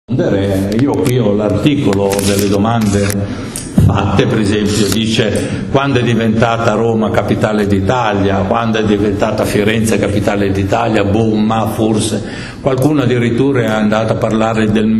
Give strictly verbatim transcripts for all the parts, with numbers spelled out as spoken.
Io qui ho l'articolo delle domande fatte, per esempio, dice quando è diventata Roma capitale d'Italia, quando è diventata Firenze capitale d'Italia, boh, ma forse qualcuno addirittura è andato a parlare del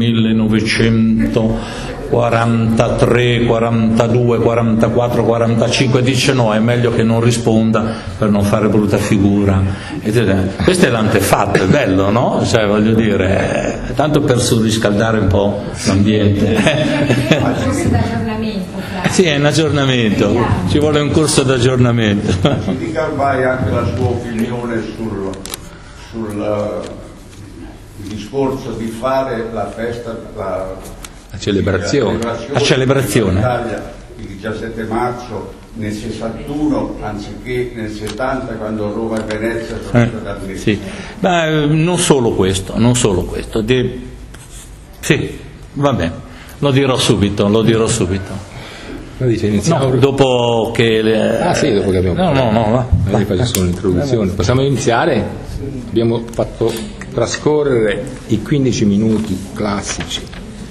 millenovecentoquarantatré, quarantadue, quarantaquattro, quarantacinque, dice no, è meglio che non risponda per non fare brutta figura. Questo è l'antefatto, è bello, no? Cioè, voglio dire, tanto per surriscaldare un po' l'ambiente. Sì, è un aggiornamento, ci vuole un corso d'aggiornamento. Ci dica ormai anche la sua opinione sul, sul discorso di fare la festa, la, la celebrazione, la celebrazione, la celebrazione. In Italia il diciassette marzo nel sessantuno anziché nel settanta, quando Roma e Venezia sono eh, state ammesse. Sì. Beh, non solo questo, non solo questo. De... Sì, va bene, lo dirò subito, lo dirò subito. Dice, iniziamo... No, dopo che le... Ah sì, dopo che abbiamo no, no, no, va. Io faccio solo un'introduzione. Possiamo iniziare? Abbiamo fatto trascorrere i quindici minuti classici.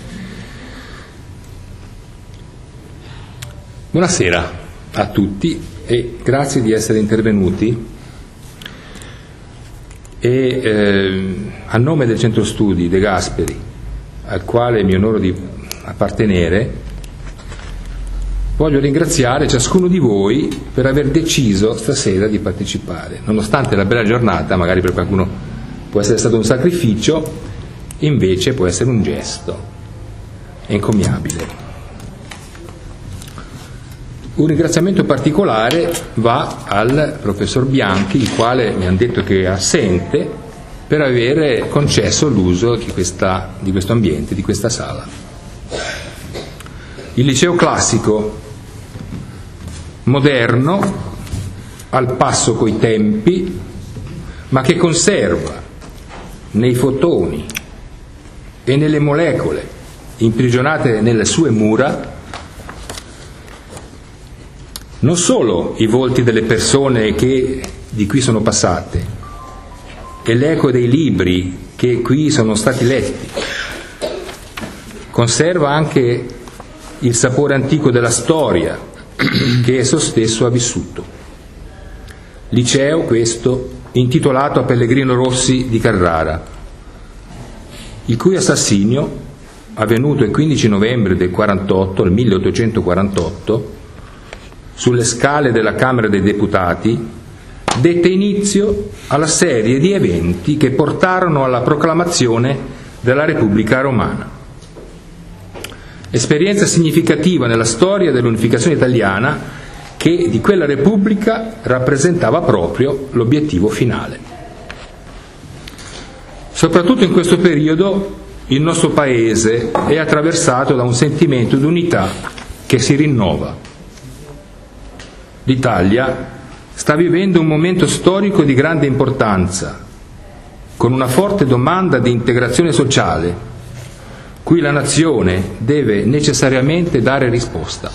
Buonasera a tutti e grazie di essere intervenuti. E eh, a nome del Centro Studi De Gasperi, al quale mi onoro di appartenere, voglio ringraziare ciascuno di voi per aver deciso stasera di partecipare. Nonostante la bella giornata, magari per qualcuno può essere stato un sacrificio, invece può essere un gesto encomiabile. Un ringraziamento particolare va al professor Bianchi, il quale mi hanno detto che è assente, per aver concesso l'uso di, questa, di questo ambiente, di questa sala. Il liceo classico, moderno, al passo coi tempi, ma che conserva nei fotoni e nelle molecole imprigionate nelle sue mura non solo i volti delle persone che di qui sono passate e l'eco dei libri che qui sono stati letti, conserva anche il sapore antico della storia che esso stesso ha vissuto. Liceo questo intitolato a Pellegrino Rossi di Carrara, il cui assassinio, avvenuto il quindici novembre del quarantotto, del milleottocentoquarantotto, sulle scale della Camera dei Deputati, dette inizio alla serie di eventi che portarono alla proclamazione della Repubblica Romana. Esperienza significativa nella storia dell'unificazione italiana che di quella Repubblica rappresentava proprio l'obiettivo finale. Soprattutto in questo periodo il nostro Paese è attraversato da un sentimento di unità che si rinnova. L'Italia sta vivendo un momento storico di grande importanza, con una forte domanda di integrazione sociale, cui la nazione deve necessariamente dare risposta.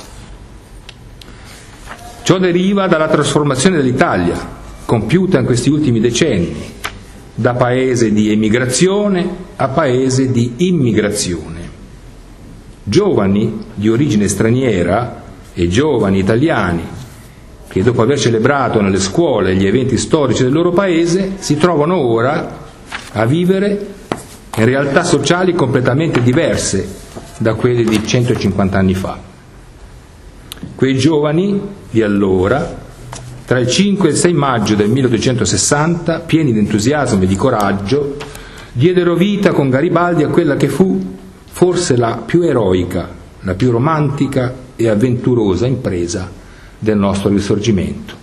Ciò deriva dalla trasformazione dell'Italia, compiuta in questi ultimi decenni, da paese di emigrazione a paese di immigrazione. Giovani di origine straniera e giovani italiani che dopo aver celebrato nelle scuole gli eventi storici del loro paese si trovano ora a vivere in realtà sociali completamente diverse da quelle di centocinquanta anni fa. Quei giovani di allora, tra il cinque e il sei maggio del milleottocentosessanta, pieni di entusiasmo e di coraggio, diedero vita con Garibaldi a quella che fu forse la più eroica, la più romantica e avventurosa impresa del nostro risorgimento.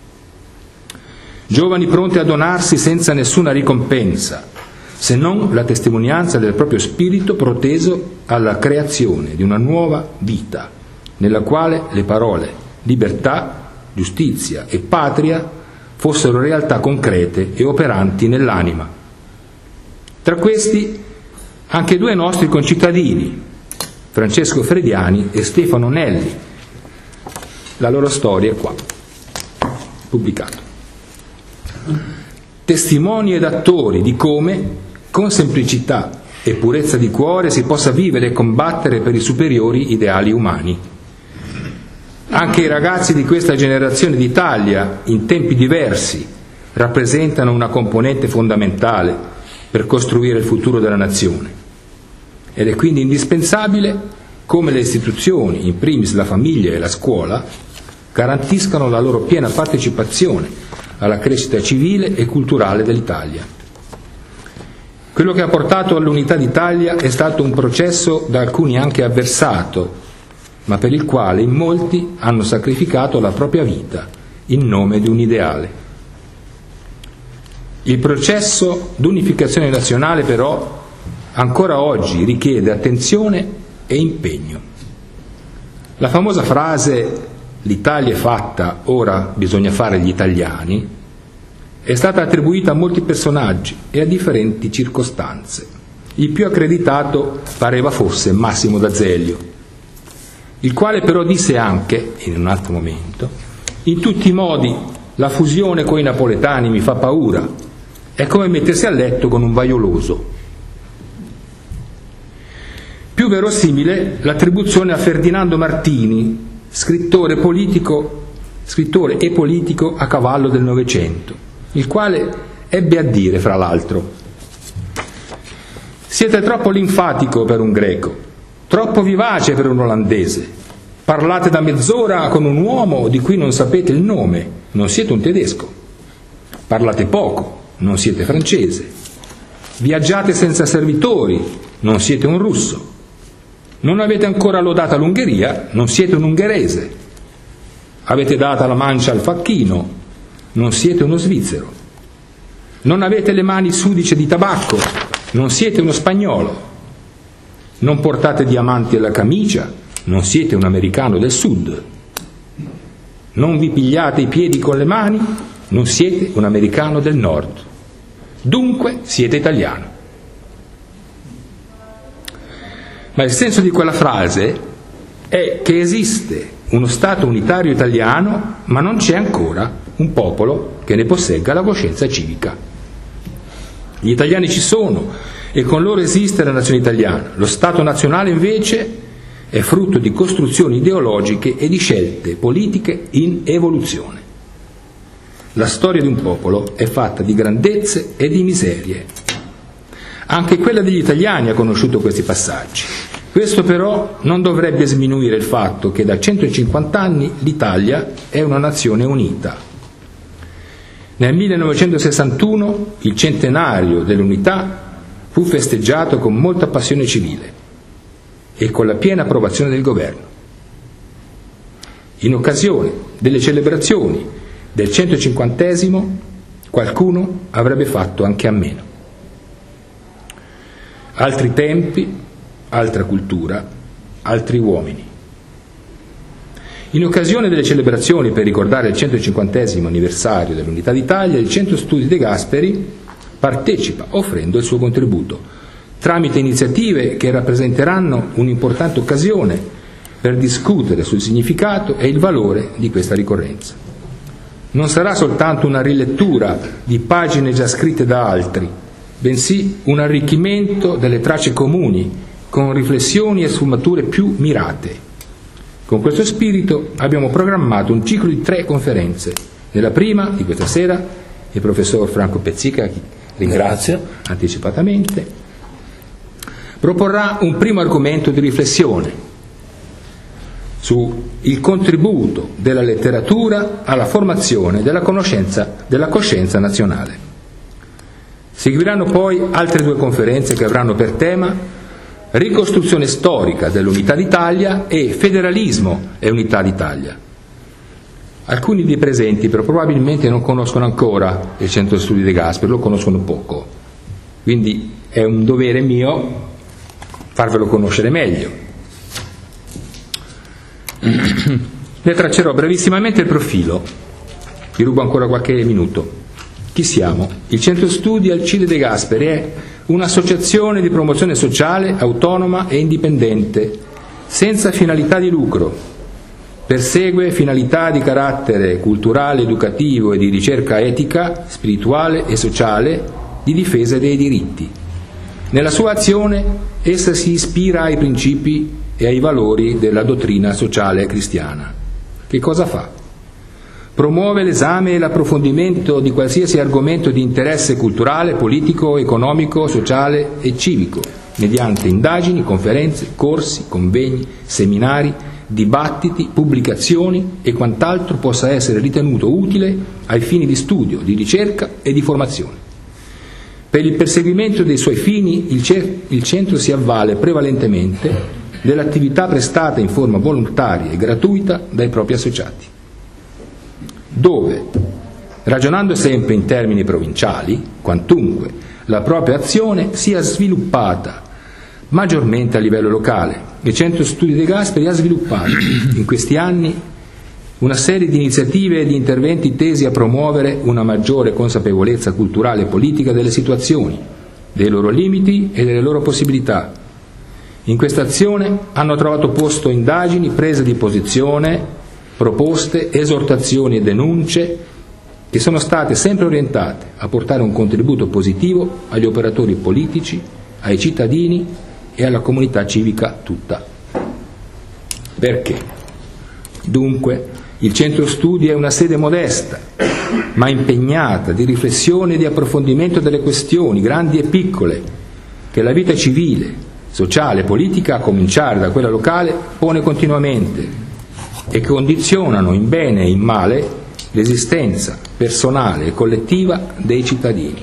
Giovani pronti a donarsi senza nessuna ricompensa, se non la testimonianza del proprio spirito proteso alla creazione di una nuova vita, nella quale le parole libertà, giustizia e patria fossero realtà concrete e operanti nell'anima. Tra questi anche due nostri concittadini, Francesco Frediani e Stefano Nelli. La loro storia è qua, pubblicato. Testimoni ed attori di come, con semplicità e purezza di cuore si possa vivere e combattere per i superiori ideali umani. Anche i ragazzi di questa generazione d'Italia, in tempi diversi, rappresentano una componente fondamentale per costruire il futuro della nazione. Ed è quindi indispensabile come le istituzioni, in primis la famiglia e la scuola, garantiscano la loro piena partecipazione alla crescita civile e culturale dell'Italia. Quello che ha portato all'unità d'Italia è stato un processo da alcuni anche avversato, ma per il quale in molti hanno sacrificato la propria vita in nome di un ideale. Il processo d'unificazione nazionale però ancora oggi richiede attenzione e impegno. La famosa frase "l'Italia è fatta, ora bisogna fare gli italiani" è stata attribuita a molti personaggi e a differenti circostanze. Il più accreditato pareva fosse Massimo d'Azeglio, il quale però disse anche, in un altro momento: "In tutti i modi la fusione coi napoletani mi fa paura, è come mettersi a letto con un vaioloso". Più verosimile l'attribuzione a Ferdinando Martini, scrittore politico, scrittore e politico a cavallo del Novecento, il quale ebbe a dire, fra l'altro: "Siete troppo linfatico per un greco, troppo vivace per un olandese. Parlate da mezz'ora con un uomo di cui non sapete il nome, non siete un tedesco. Parlate poco, non siete francese. Viaggiate senza servitori, non siete un russo. Non avete ancora lodata l'Ungheria, non siete un ungherese. Avete data la mancia al facchino, non siete uno svizzero. Non avete le mani sudice di tabacco, non siete uno spagnolo. Non portate diamanti alla camicia, non siete un americano del sud. Non vi pigliate i piedi con le mani, non siete un americano del nord. Dunque siete italiano". Ma il senso di quella frase è che esiste uno Stato unitario italiano, ma non c'è ancora un popolo che ne possegga la coscienza civica. Gli italiani ci sono e con loro esiste la nazione italiana. Lo Stato nazionale invece è frutto di costruzioni ideologiche e di scelte politiche in evoluzione. La storia di un popolo è fatta di grandezze e di miserie. Anche quella degli italiani ha conosciuto questi passaggi. Questo però non dovrebbe sminuire il fatto che da centocinquanta anni l'Italia è una nazione unita. Nel millenovecentosessantuno il centenario dell'unità fu festeggiato con molta passione civile e con la piena approvazione del governo. In occasione delle celebrazioni del centocinquantesimo qualcuno avrebbe fatto anche a meno. Altri tempi, altra cultura, altri uomini. In occasione delle celebrazioni per ricordare il centocinquantesimo anniversario dell'Unità d'Italia, il Centro Studi De Gasperi partecipa offrendo il suo contributo, tramite iniziative che rappresenteranno un'importante occasione per discutere sul significato e il valore di questa ricorrenza. Non sarà soltanto una rilettura di pagine già scritte da altri, bensì un arricchimento delle tracce comuni con riflessioni e sfumature più mirate. Con questo spirito abbiamo programmato un ciclo di tre conferenze. Nella prima, di questa sera, il professor Franco Pezzica, che ringrazio anticipatamente, proporrà un primo argomento di riflessione su il contributo della letteratura alla formazione della conoscenza della coscienza nazionale. Seguiranno poi altre due conferenze che avranno per tema ricostruzione storica dell'Unità d'Italia e federalismo e Unità d'Italia. Alcuni dei presenti però probabilmente non conoscono ancora il Centro Studi De Gasperi, lo conoscono poco, quindi è un dovere mio farvelo conoscere meglio. Ne traccerò brevissimamente il profilo, vi rubo ancora qualche minuto. Chi siamo? Il Centro Studi Alcide De Gasperi è un'associazione di promozione sociale autonoma e indipendente, senza finalità di lucro. Persegue finalità di carattere culturale, educativo e di ricerca etica, spirituale e sociale, di difesa dei diritti. Nella sua azione essa si ispira ai principi e ai valori della dottrina sociale cristiana. Che cosa fa? Promuove l'esame e l'approfondimento di qualsiasi argomento di interesse culturale, politico, economico, sociale e civico, mediante indagini, conferenze, corsi, convegni, seminari, dibattiti, pubblicazioni e quant'altro possa essere ritenuto utile ai fini di studio, di ricerca e di formazione. Per il perseguimento dei suoi fini il, cer- il centro si avvale prevalentemente dell'attività prestata in forma volontaria e gratuita dai propri associati, dove, ragionando sempre in termini provinciali, quantunque la propria azione sia sviluppata maggiormente a livello locale. Il Centro Studi De Gasperi ha sviluppato in questi anni una serie di iniziative e di interventi tesi a promuovere una maggiore consapevolezza culturale e politica delle situazioni, dei loro limiti e delle loro possibilità. In questa azione hanno trovato posto indagini, prese di posizione, proposte, esortazioni e denunce che sono state sempre orientate a portare un contributo positivo agli operatori politici, ai cittadini e alla comunità civica tutta. Perché? Dunque, il Centro Studi è una sede modesta, ma impegnata di riflessione e di approfondimento delle questioni, grandi e piccole, che la vita civile, sociale e politica, a cominciare da quella locale, pone continuamente e che condizionano in bene e in male l'esistenza personale e collettiva dei cittadini.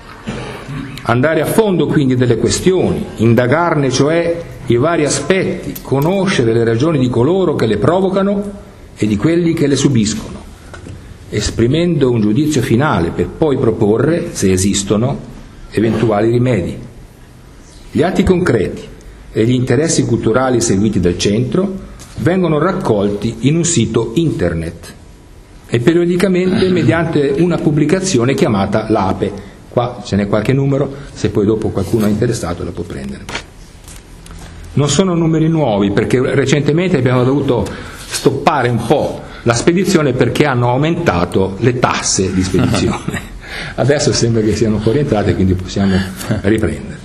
Andare a fondo quindi delle questioni, indagarne cioè i vari aspetti, conoscere le ragioni di coloro che le provocano e di quelli che le subiscono, esprimendo un giudizio finale per poi proporre, se esistono, eventuali rimedi. Gli atti concreti e gli interessi culturali seguiti dal centro vengono raccolti in un sito internet e periodicamente mediante una pubblicazione chiamata l'Ape. Qua ce n'è qualche numero, se poi dopo qualcuno è interessato la può prendere. Non sono numeri nuovi, perché recentemente abbiamo dovuto stoppare un po' la spedizione perché hanno aumentato le tasse di spedizione. Adesso sembra che siano un po' rientrate, quindi possiamo riprendere.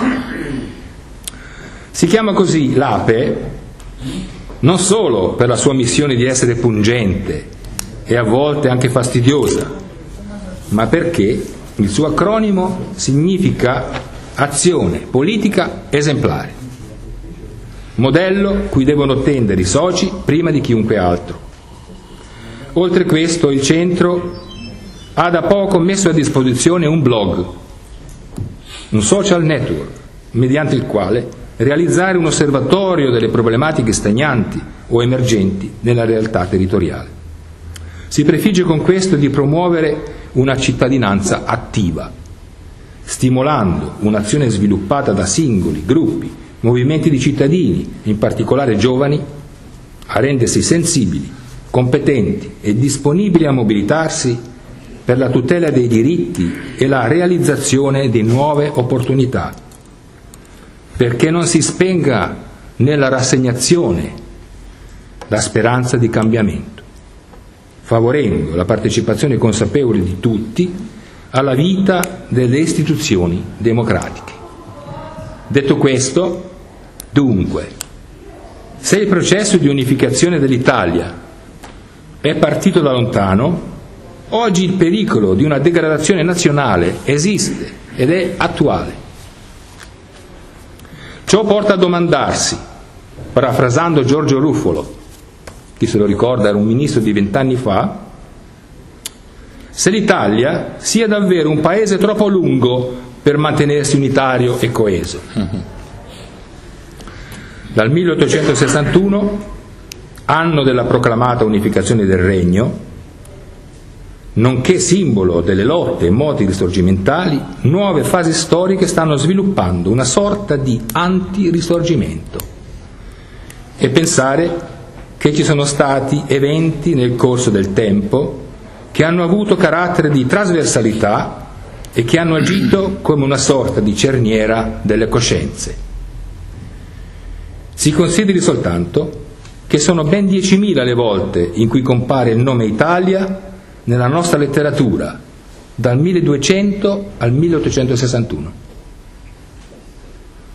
Si chiama così l'Ape non solo per la sua missione di essere pungente e a volte anche fastidiosa, ma perché il suo acronimo significa azione politica esemplare, modello cui devono tendere i soci prima di chiunque altro. Oltre questo, il centro ha da poco messo a disposizione un blog, un social network, mediante il quale realizzare un osservatorio delle problematiche stagnanti o emergenti nella realtà territoriale. Si prefigge con questo di promuovere una cittadinanza attiva, stimolando un'azione sviluppata da singoli, gruppi, movimenti di cittadini, in particolare giovani, a rendersi sensibili, competenti e disponibili a mobilitarsi per la tutela dei diritti e la realizzazione di nuove opportunità, perché non si spenga nella rassegnazione la speranza di cambiamento, favorendo la partecipazione consapevole di tutti alla vita delle istituzioni democratiche. Detto questo, dunque, se il processo di unificazione dell'Italia è partito da lontano, oggi il pericolo di una degradazione nazionale esiste ed è attuale. Ciò porta a domandarsi, parafrasando Giorgio Ruffolo, chi se lo ricorda era un ministro di vent'anni fa, se l'Italia sia davvero un paese troppo lungo per mantenersi unitario e coeso. Dal milleottocentosessantuno, anno della proclamata unificazione del Regno, nonché simbolo delle lotte e moti risorgimentali, nuove fasi storiche stanno sviluppando una sorta di anti-risorgimento. E pensare che ci sono stati eventi nel corso del tempo che hanno avuto carattere di trasversalità e che hanno agito come una sorta di cerniera delle coscienze. Si consideri soltanto che sono ben diecimila le volte in cui compare il nome Italia nella nostra letteratura, dal milleduecento al milleottocentosessantuno.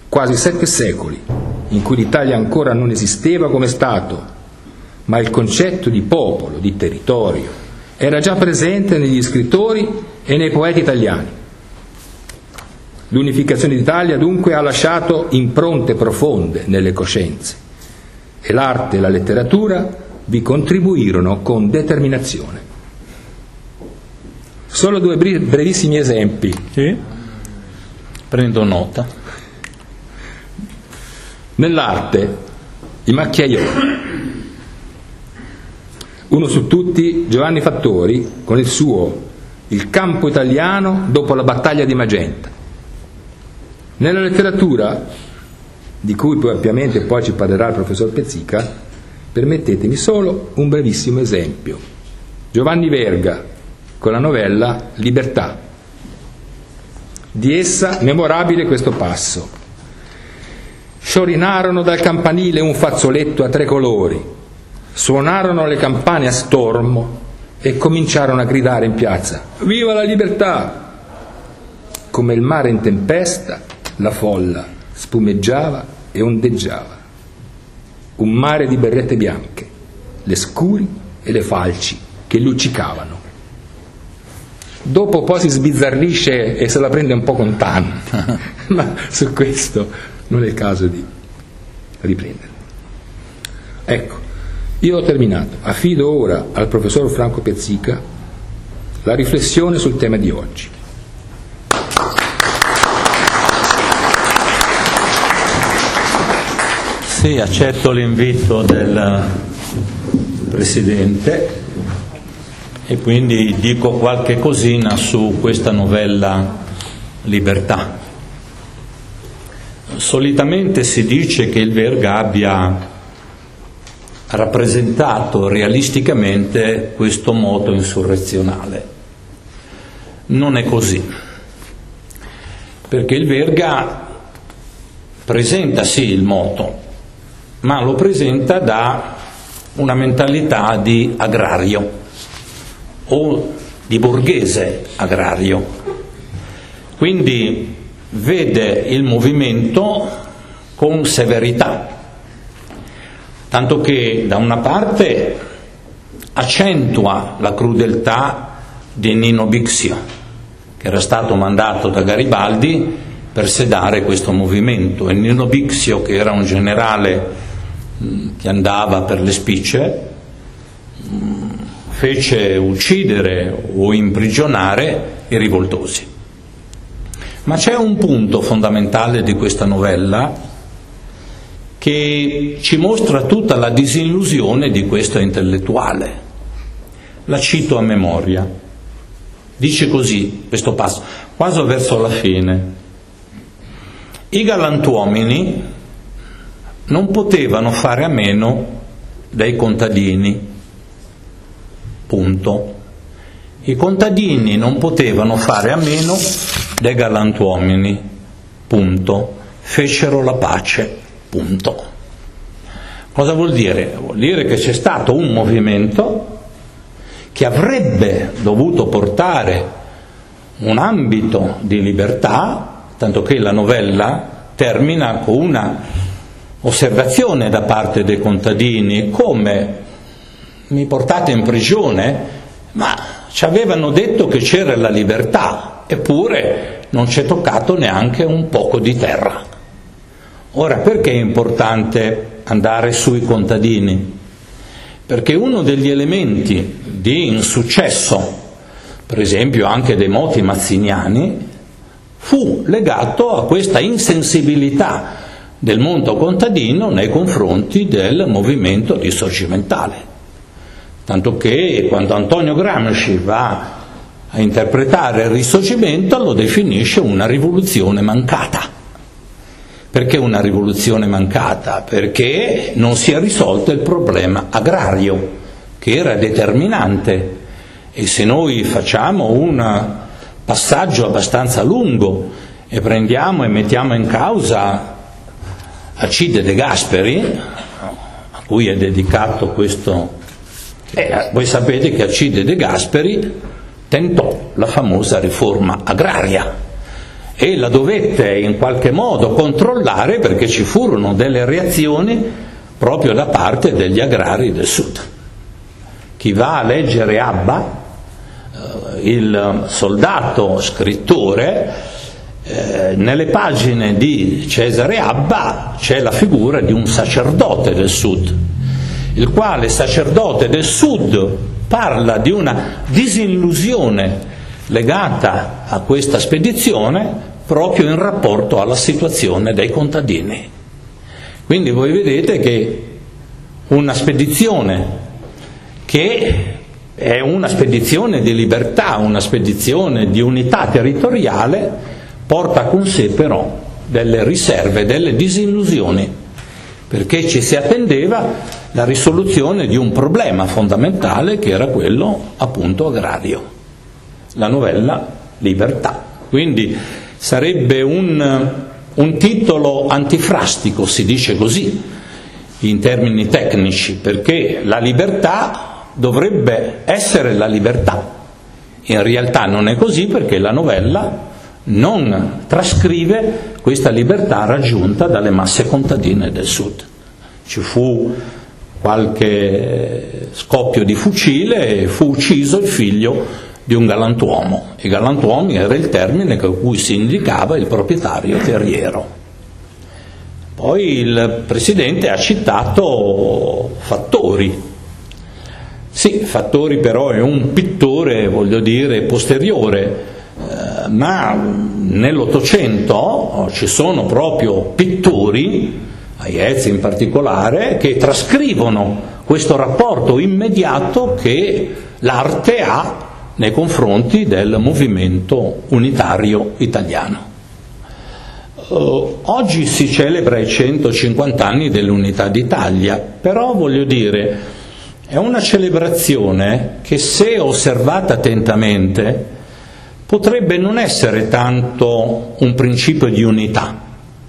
quasi sette secoli, in cui l'Italia ancora non esisteva come Stato, ma il concetto di popolo, di territorio, era già presente negli scrittori e nei poeti italiani. L'unificazione d'Italia dunque ha lasciato impronte profonde nelle coscienze e l'arte e la letteratura vi contribuirono con determinazione. Solo due brevissimi esempi. Sì? Prendo nota. Nell'arte, i macchiaioli. Uno su tutti, Giovanni Fattori, con il suo Il campo italiano dopo la battaglia di Magenta. Nella letteratura, di cui poi ampiamente poi ci parlerà il professor Pezzica, permettetemi solo un brevissimo esempio. Giovanni Verga, con la novella Libertà. Di essa memorabile questo passo: sciorinarono dal campanile un fazzoletto a tre colori, suonarono le campane a stormo e cominciarono a gridare in piazza: viva la libertà! Come il mare in tempesta, la folla spumeggiava e ondeggiava. Un mare di berrette bianche, le scuri e le falci che luccicavano. Dopo poi si sbizzarrisce e se la prende un po' con tanto, ma su questo non è il caso di riprendere. Ecco, io ho terminato. Affido ora al professor Franco Pezzica la riflessione sul tema di oggi. Sì, accetto l'invito del Presidente e quindi dico qualche cosina su questa novella Libertà. Solitamente si dice che il Verga abbia rappresentato realisticamente questo moto insurrezionale. Non è così, perché il Verga presenta sì il moto, ma lo presenta da una mentalità di agrario o di borghese agrario. Quindi vede il movimento con severità, tanto che da una parte accentua la crudeltà di Nino Bixio, che era stato mandato da Garibaldi per sedare questo movimento, e Nino Bixio, che era un generale che andava per le spicce, fece uccidere o imprigionare i rivoltosi. Ma c'è un punto fondamentale di questa novella che ci mostra tutta la disillusione di questo intellettuale. La cito a memoria. Dice così questo passo, quasi verso la fine: i galantuomini non potevano fare a meno dei contadini. Punto. I contadini non potevano fare a meno dei galantuomini. Punto. Fecero la pace. Punto. Cosa vuol dire? Vuol dire che c'è stato un movimento che avrebbe dovuto portare un ambito di libertà, tanto che la novella termina con una osservazione da parte dei contadini: come mi portate in prigione? Ma ci avevano detto che c'era la libertà, eppure non ci è toccato neanche un poco di terra. Ora, perché è importante andare sui contadini? Perché uno degli elementi di insuccesso, per esempio anche dei moti mazziniani, fu legato a questa insensibilità del mondo contadino nei confronti del movimento risorgimentale. Tanto che quando Antonio Gramsci va a interpretare il risorgimento lo definisce una rivoluzione mancata. Perché una rivoluzione mancata? Perché non si è risolto il problema agrario, che era determinante. E se noi facciamo un passaggio abbastanza lungo e prendiamo e mettiamo in causa Alcide De Gasperi, a cui è dedicato questo, eh, voi sapete che Alcide De Gasperi tentò la famosa riforma agraria, e la dovette in qualche modo controllare, perché ci furono delle reazioni proprio da parte degli agrari del sud. Chi va a leggere Abba, il soldato scrittore, eh, nelle pagine di Cesare Abba c'è la figura di un sacerdote del sud, il quale sacerdote del sud parla di una disillusione legata a questa spedizione proprio in rapporto alla situazione dei contadini. Quindi voi vedete che una spedizione che è una spedizione di libertà, una spedizione di unità territoriale, porta con sé però delle riserve, delle disillusioni, perché ci si attendeva la risoluzione di un problema fondamentale che era quello appunto agrario, la novella libertà. Quindi sarebbe un, un titolo antifrastico, si dice così, in termini tecnici, perché la libertà dovrebbe essere la libertà. In realtà non è così, perché la novella non trascrive questa libertà raggiunta dalle masse contadine del sud. Ci fu qualche scoppio di fucile e fu ucciso il figlio di un galantuomo. I galantuomi era il termine con cui si indicava il proprietario terriero. Poi il Presidente ha citato Fattori. Sì, Fattori però è un pittore, voglio dire, posteriore, eh, ma nell'Ottocento ci sono proprio pittori, Aiez in particolare, che trascrivono questo rapporto immediato che l'arte ha nei confronti del movimento unitario italiano. Uh, oggi si celebra i centocinquanta anni dell'Unità d'Italia, però voglio dire, è una celebrazione che, se osservata attentamente, potrebbe non essere tanto un principio di unità.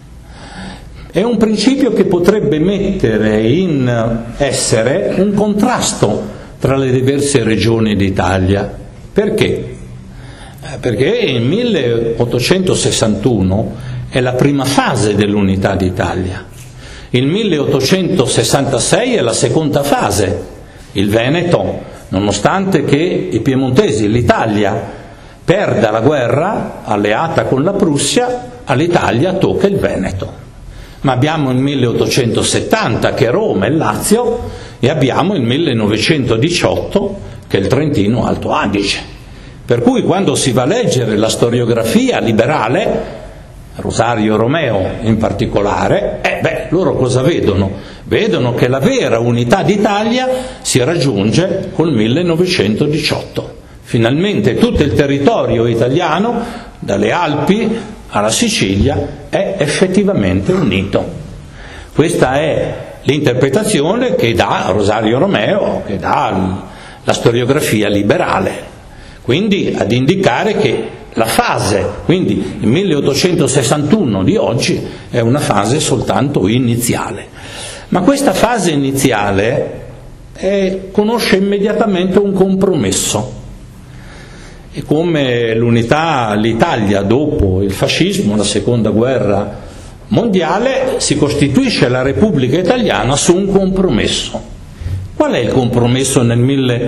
È un principio che potrebbe mettere in essere un contrasto tra le diverse regioni d'Italia. Perché? Perché il milleottocentosessantuno è la prima fase dell'Unità d'Italia. Il milleottocentosessantasei è la seconda fase. Il Veneto, nonostante che i piemontesi, l'Italia, perda la guerra alleata con la Prussia, all'Italia tocca il Veneto. Ma abbiamo il milleottocentosettanta che è Roma e Lazio, e abbiamo il millenovecentodiciotto che è il Trentino Alto Adige. Per cui quando si va a leggere la storiografia liberale, Rosario Romeo in particolare, eh beh, loro cosa vedono? Vedono che la vera unità d'Italia si raggiunge col millenovecentodiciotto. Finalmente tutto il territorio italiano, dalle Alpi alla Sicilia, è effettivamente unito. Questa è l'interpretazione che dà Rosario Romeo, che dà la storiografia liberale. Quindi ad indicare che la fase, quindi il milleottocentosessantuno di oggi, è una fase soltanto iniziale. Ma questa fase iniziale è, conosce immediatamente un compromesso. E come l'unità, l'Italia dopo il fascismo, la seconda guerra mondiale, si costituisce la Repubblica Italiana su un compromesso. Qual è il compromesso nel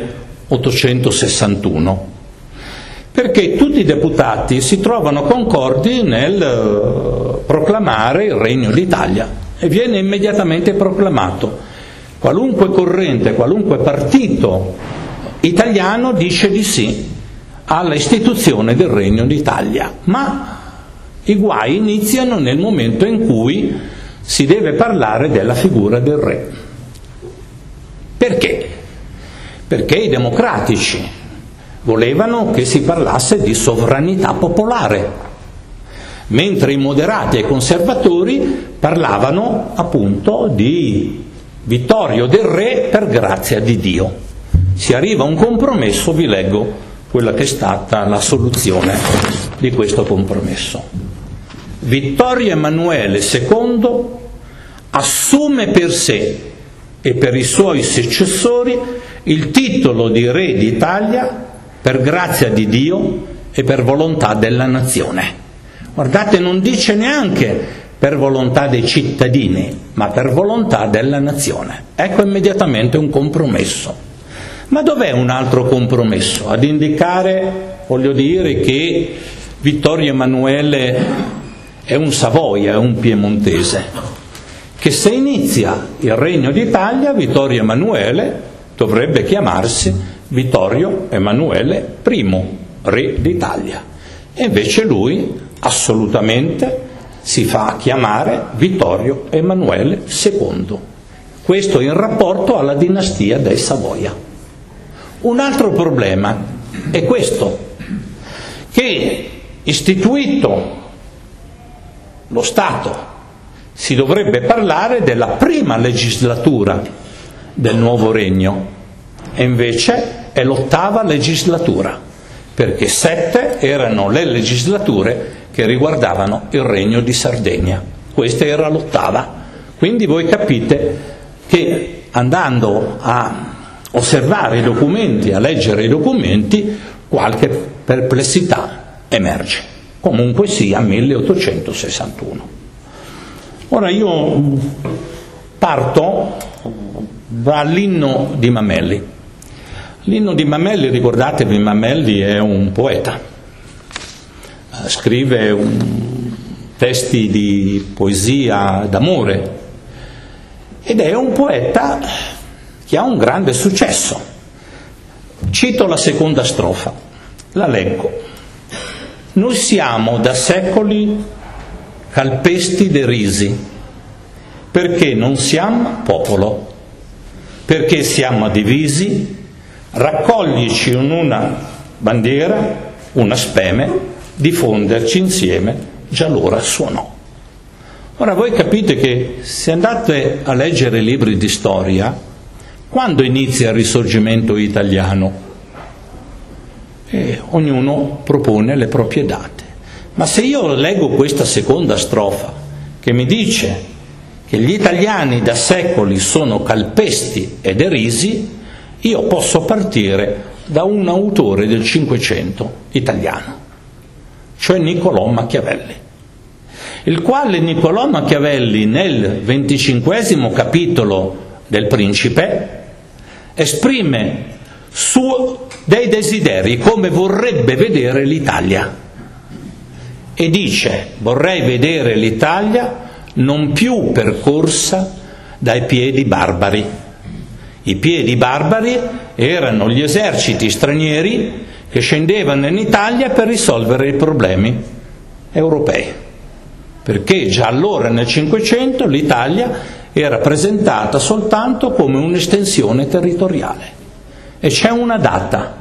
milleottocentosessantuno? Perché tutti i deputati si trovano concordi nel proclamare il Regno d'Italia, e viene immediatamente proclamato. Qualunque corrente, qualunque partito italiano dice di sì alla istituzione del Regno d'Italia, ma i guai iniziano nel momento in cui si deve parlare della figura del re. Perché? Perché i democratici volevano che si parlasse di sovranità popolare, mentre i moderati e i conservatori parlavano appunto di vittorio del re per grazia di Dio. Si arriva a un compromesso, vi leggo quella che è stata la soluzione di questo compromesso. Vittorio Emanuele secondo assume per sé e per i suoi successori il titolo di re d'Italia per grazia di Dio e per volontà della nazione. Guardate, non dice neanche per volontà dei cittadini, ma per volontà della nazione. Ecco immediatamente un compromesso. Ma dov'è un altro compromesso? Ad indicare, voglio dire, che Vittorio Emanuele è un Savoia, è un piemontese, che se inizia il Regno d'Italia, Vittorio Emanuele dovrebbe chiamarsi Vittorio Emanuele I, re d'Italia. E invece lui assolutamente si fa chiamare Vittorio Emanuele secondo. Questo in rapporto alla dinastia dei Savoia. Un altro problema è questo, che istituito lo Stato si dovrebbe parlare della prima legislatura del nuovo regno e invece è l'ottava legislatura, perché sette erano le legislature che riguardavano il regno di Sardegna. Questa era l'ottava. Quindi voi capite che andando a osservare i documenti, a leggere i documenti, qualche perplessità emerge. Comunque sia milleottocentosessantuno. Ora io parto dall'inno di Mameli. L'inno di Mameli, ricordatevi, Mameli è un poeta. Scrive un, testi di poesia d'amore ed è un poeta che ha un grande successo. Cito la seconda strofa, la leggo. Noi siamo da secoli calpesti derisi, perché non siamo popolo, perché siamo divisi, raccoglici in una bandiera, una speme, diffonderci insieme, già l'ora suonò. Ora voi capite che se andate a leggere libri di storia, quando inizia il risorgimento italiano? E ognuno propone le proprie date. Ma se io leggo questa seconda strofa, che mi dice che gli italiani da secoli sono calpesti e derisi, io posso partire da un autore del Cinquecento italiano, cioè Niccolò Machiavelli, il quale Niccolò Machiavelli nel venticinquesimo capitolo del Principe esprime su dei desideri come vorrebbe vedere l'Italia e dice: vorrei vedere l'Italia non più percorsa dai piedi barbari. I piedi barbari erano gli eserciti stranieri che scendevano in Italia per risolvere i problemi europei, perché già allora nel Cinquecento l'Italia era presentata soltanto come un'estensione territoriale. E c'è una data,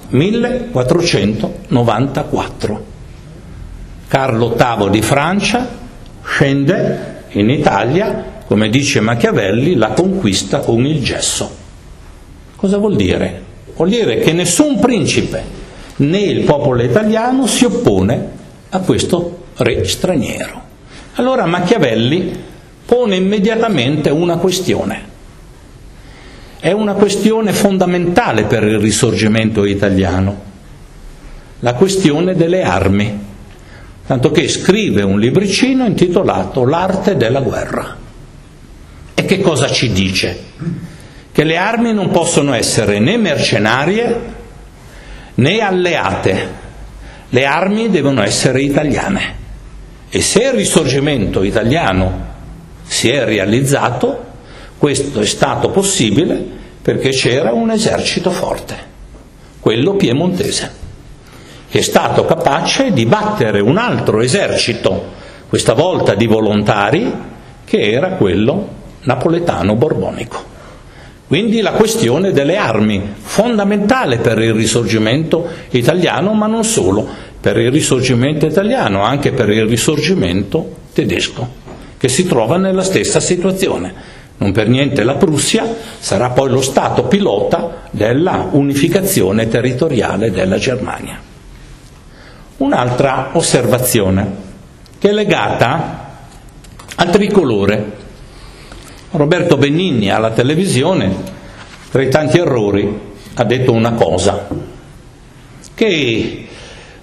millequattrocentonovantaquattro. Carlo ottavo di Francia scende in Italia, come dice Machiavelli, la conquista con il gesso. Cosa vuol dire? Vuol dire che nessun principe né il popolo italiano si oppone a questo re straniero. Allora Machiavelli pone immediatamente una questione. È una questione fondamentale per il risorgimento italiano, la questione delle armi, tanto che scrive un libricino intitolato L'arte della guerra. E che cosa ci dice? Che le armi non possono essere né mercenarie né alleate, le armi devono essere italiane. E se il risorgimento italiano si è realizzato, questo è stato possibile perché c'era un esercito forte, quello piemontese, che è stato capace di battere un altro esercito, questa volta di volontari, che era quello napoletano-borbonico. Quindi la questione delle armi, fondamentale per il risorgimento italiano, ma non solo per il risorgimento italiano, anche per il risorgimento tedesco, che si trova nella stessa situazione. Non per niente la Prussia sarà poi lo Stato pilota della unificazione territoriale della Germania. Un'altra osservazione che è legata al tricolore. Roberto Benigni alla televisione, tra i tanti errori, ha detto una cosa, che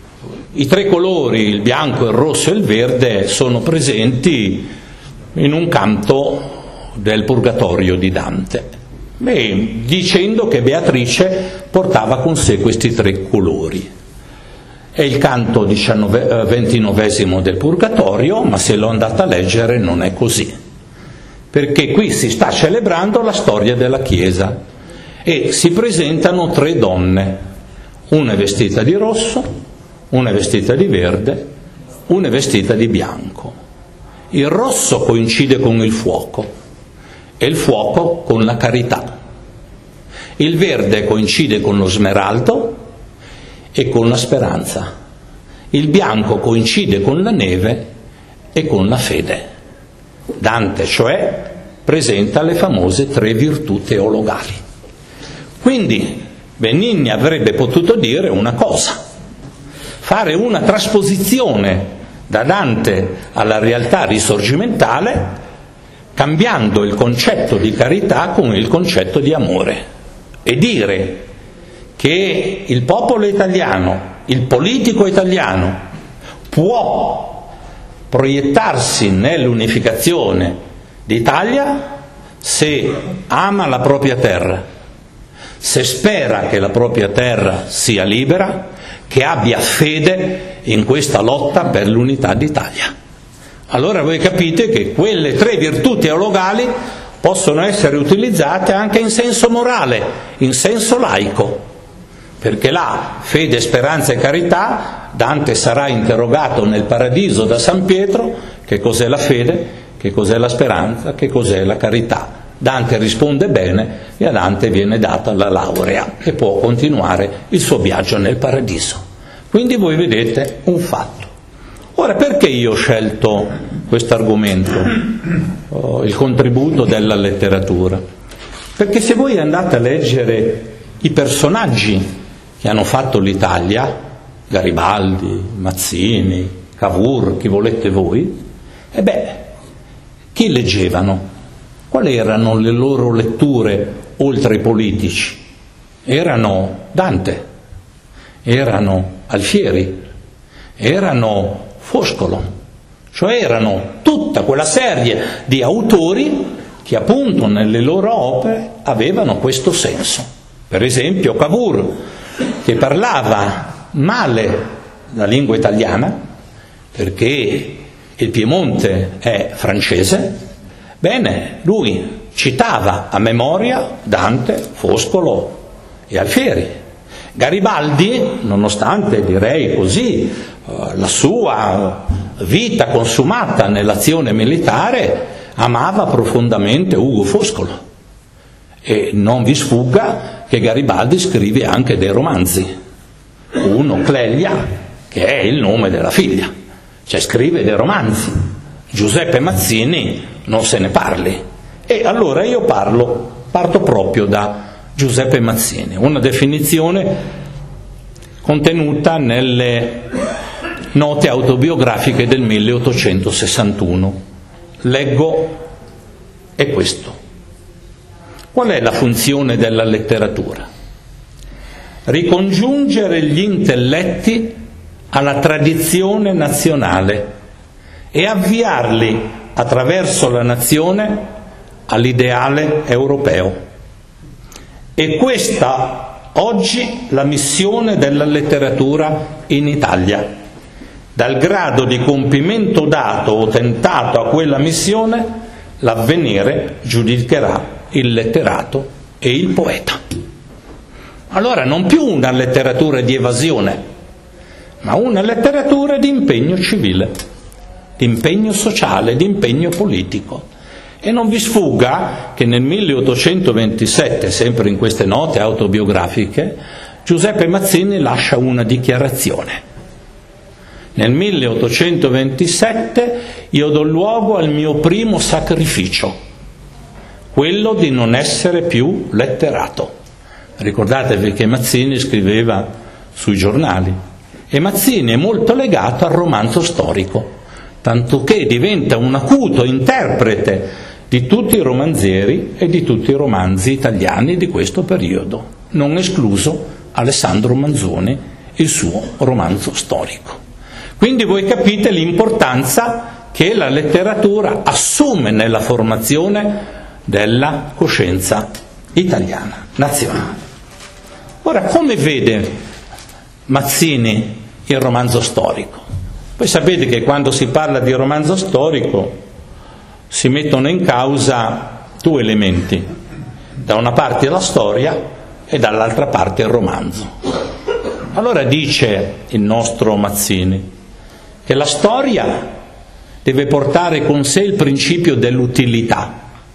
I tre colori, il bianco, il rosso e il verde, sono presenti in un canto del Purgatorio di Dante, beh, dicendo che Beatrice portava con sé questi tre colori. È il canto ventinovesimo del Purgatorio, ma se lo andate a leggere non è così, perché qui si sta celebrando la storia della Chiesa e si presentano tre donne, una è vestita di rosso, una è vestita di verde, una è vestita di bianco. Il rosso coincide con il fuoco e il fuoco con la carità. Il verde coincide con lo smeraldo e con la speranza. Il bianco coincide con la neve e con la fede. Dante, cioè, presenta le famose tre virtù teologali. Quindi Benigni avrebbe potuto dire una cosa: fare una trasposizione da Dante alla realtà risorgimentale, cambiando il concetto di carità con il concetto di amore, e dire che il popolo italiano, il politico italiano, può proiettarsi nell'unificazione d'Italia se ama la propria terra, se spera che la propria terra sia libera, che abbia fede in questa lotta per l'unità d'Italia. Allora voi capite che quelle tre virtù teologali possono essere utilizzate anche in senso morale, in senso laico, perché là, fede, speranza e carità, Dante sarà interrogato nel paradiso da San Pietro: che cos'è la fede, che cos'è la speranza, che cos'è la carità. Dante risponde bene e a Dante viene data la laurea e può continuare il suo viaggio nel paradiso. Quindi voi vedete un fatto. Ora, perché io ho scelto questo argomento, oh, il contributo della letteratura? Perché se voi andate a leggere i personaggi che hanno fatto l'Italia, Garibaldi, Mazzini, Cavour, chi volete voi, e beh, chi leggevano? Quali erano le loro letture oltre ai politici? Erano Dante, erano Alfieri, erano Foscolo, cioè erano tutta quella serie di autori che appunto nelle loro opere avevano questo senso. Per esempio Cavour, che parlava male la lingua italiana perché il Piemonte è francese, bene, lui citava a memoria Dante, Foscolo e Alfieri. Garibaldi, nonostante, direi così, la sua vita consumata nell'azione militare, amava profondamente Ugo Foscolo. E non vi sfugga che Garibaldi scrive anche dei romanzi. Uno, Clelia, che è il nome della figlia, cioè scrive dei romanzi. Giuseppe Mazzini non se ne parli. E allora io parlo, parto proprio da Giuseppe Mazzini, una definizione contenuta nelle note autobiografiche del milleottocentosessantuno. Leggo, è questo. Qual è la funzione della letteratura? Ricongiungere gli intelletti alla tradizione nazionale e avviarli attraverso la nazione all'ideale europeo. E questa oggi la missione della letteratura in Italia. Dal grado di compimento dato o tentato a quella missione, l'avvenire giudicherà il letterato e il poeta. Allora non più una letteratura di evasione, ma una letteratura di impegno civile, di impegno sociale, di impegno politico. E non vi sfugga che nel milleottocentoventisette, sempre in queste note autobiografiche, Giuseppe Mazzini lascia una dichiarazione. Nel milleottocentoventisette io do luogo al mio primo sacrificio, quello di non essere più letterato. Ricordatevi che Mazzini scriveva sui giornali e Mazzini è molto legato al romanzo storico, tanto che diventa un acuto interprete di tutti i romanzieri e di tutti i romanzi italiani di questo periodo, non escluso Alessandro Manzoni, il suo romanzo storico. Quindi voi capite l'importanza che la letteratura assume nella formazione della coscienza italiana, nazionale. Ora, come vede Mazzini il romanzo storico? Voi sapete che quando si parla di romanzo storico si mettono in causa due elementi: da una parte la storia e dall'altra parte il romanzo. Allora dice il nostro Mazzini che la storia deve portare con sé il principio dell'utilità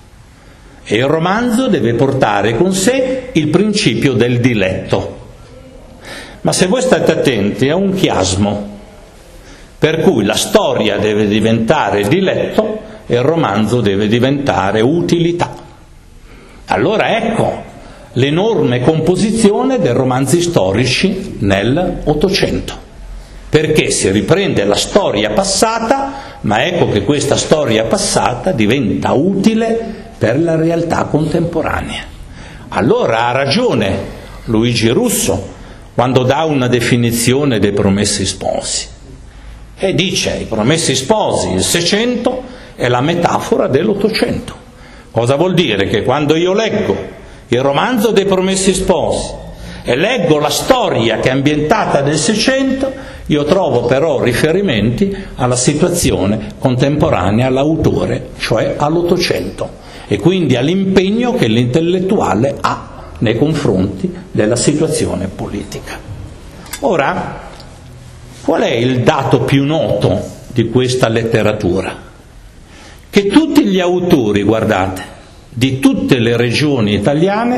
e il romanzo deve portare con sé il principio del diletto. Ma se voi state attenti, è un chiasmo, per cui la storia deve diventare diletto e il romanzo deve diventare utilità. Allora ecco l'enorme composizione dei romanzi storici nell'Ottocento, perché si riprende la storia passata, ma ecco che questa storia passata diventa utile per la realtà contemporanea. Allora ha ragione Luigi Russo quando dà una definizione dei Promessi Sposi e dice: i Promessi Sposi, il Seicento, è la metafora dell'Ottocento. Cosa vuol dire? Che quando io leggo il romanzo dei Promessi Sposi e leggo la storia che è ambientata nel Seicento, io trovo però riferimenti alla situazione contemporanea all'autore, cioè all'Ottocento, e quindi all'impegno che l'intellettuale ha nei confronti della situazione politica. Ora, qual è il dato più noto di questa letteratura? Che tutti gli autori, guardate, di tutte le regioni italiane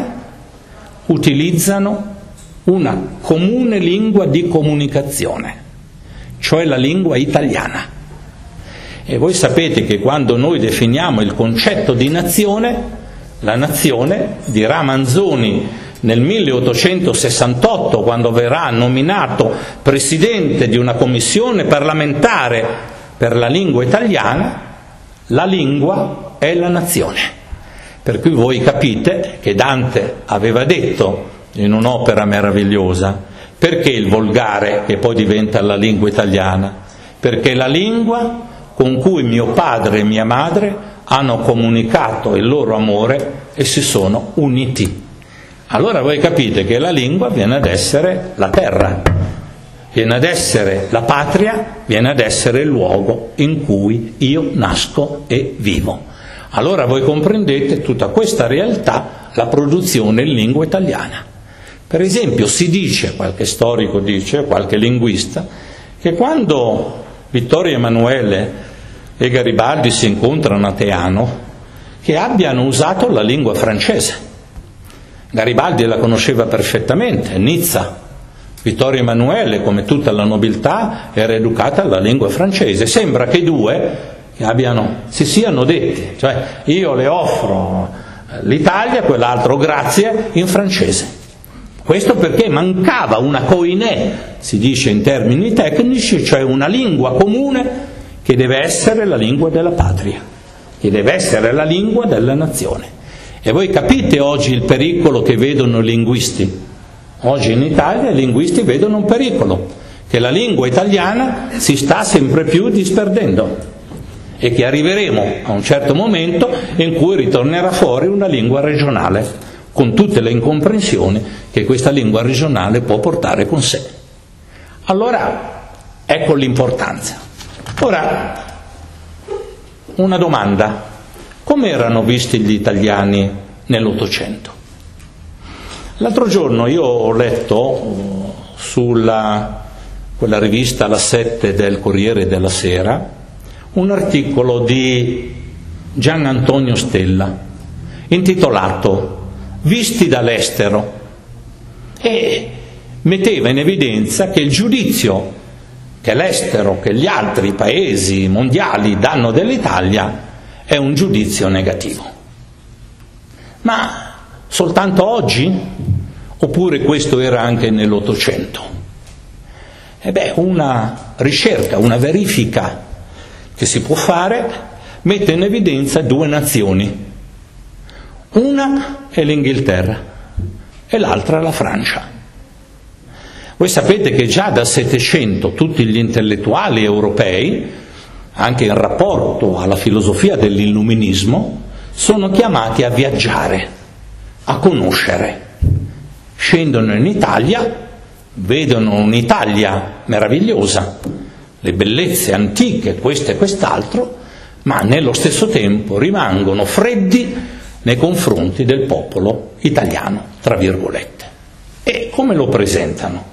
utilizzano una comune lingua di comunicazione, cioè la lingua italiana. E voi sapete che quando noi definiamo il concetto di nazione, la nazione, dirà Manzoni nel milleottocentosessantotto, quando verrà nominato presidente di una commissione parlamentare per la lingua italiana, la lingua è la nazione. Per cui voi capite che Dante aveva detto in un'opera meravigliosa: perché il volgare che poi diventa la lingua italiana? Perché la lingua con cui mio padre e mia madre hanno comunicato il loro amore e si sono uniti. Allora voi capite che la lingua viene ad essere la terra, viene ad essere la patria, viene ad essere il luogo in cui io nasco e vivo. Allora voi comprendete tutta questa realtà, la produzione in lingua italiana. Per esempio si dice, qualche storico dice, qualche linguista, che quando Vittorio Emanuele e Garibaldi si incontrano a Teano, che abbiano usato la lingua francese. Garibaldi la conosceva perfettamente, Nizza. Vittorio Emanuele, come tutta la nobiltà, era educata alla lingua francese. Sembra che i due abbiano, si siano detti, cioè io le offro l'Italia, quell'altro grazie, in francese. Questo perché mancava una koiné, si dice in termini tecnici, cioè una lingua comune che deve essere la lingua della patria, che deve essere la lingua della nazione. E voi capite oggi il pericolo che vedono i linguisti. Oggi in Italia i linguisti vedono un pericolo, che la lingua italiana si sta sempre più disperdendo e che arriveremo a un certo momento in cui ritornerà fuori una lingua regionale, con tutte le incomprensioni che questa lingua regionale può portare con sé. Allora, ecco l'importanza. Ora, una domanda: come erano visti gli italiani nell'Ottocento? L'altro giorno io ho letto sulla quella rivista La Sette del Corriere della Sera un articolo di Gian Antonio Stella intitolato Visti dall'estero, e metteva in evidenza che il giudizio che l'estero, che gli altri paesi mondiali danno dell'Italia è un giudizio negativo. Ma soltanto oggi? Oppure questo era anche nell'Ottocento? E beh, una ricerca, una verifica che si può fare mette in evidenza due nazioni. Una è l'Inghilterra e l'altra è la Francia. Voi sapete che già dal Settecento tutti gli intellettuali europei, anche in rapporto alla filosofia dell'illuminismo, sono chiamati a viaggiare, a conoscere. Scendono in Italia, vedono un'Italia meravigliosa, le bellezze antiche, questo e quest'altro, ma nello stesso tempo rimangono freddi nei confronti del popolo italiano, tra virgolette. E come lo presentano?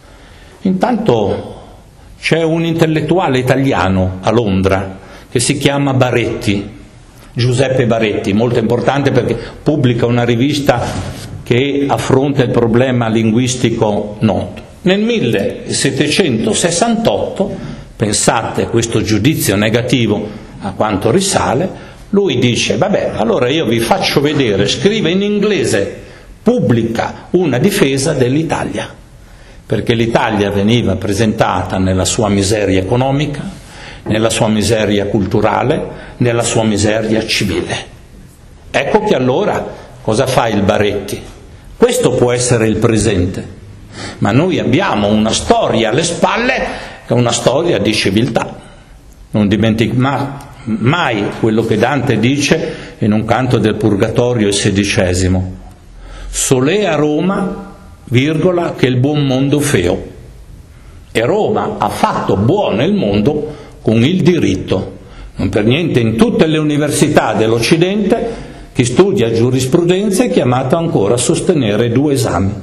Intanto c'è un intellettuale italiano a Londra che si chiama Baretti, Giuseppe Baretti, molto importante perché pubblica una rivista che affronta il problema linguistico noto. Nel millesettecentosessantotto, pensate a questo giudizio negativo a quanto risale, lui dice, vabbè, allora io vi faccio vedere, scrive in inglese, pubblica una difesa dell'Italia, perché l'Italia veniva presentata nella sua miseria economica, nella sua miseria culturale, nella sua miseria civile. Ecco che allora cosa fa il Baretti? Questo può essere il presente, ma noi abbiamo una storia alle spalle che è una storia di civiltà. Non dimentichiamo mai quello che Dante dice in un canto del Purgatorio, il sedicesimo. Solea Roma, virgola, che il buon mondo feo. E Roma ha fatto buono il mondo con il diritto. Non per niente in tutte le università dell'Occidente chi studia giurisprudenza è chiamato ancora a sostenere due esami.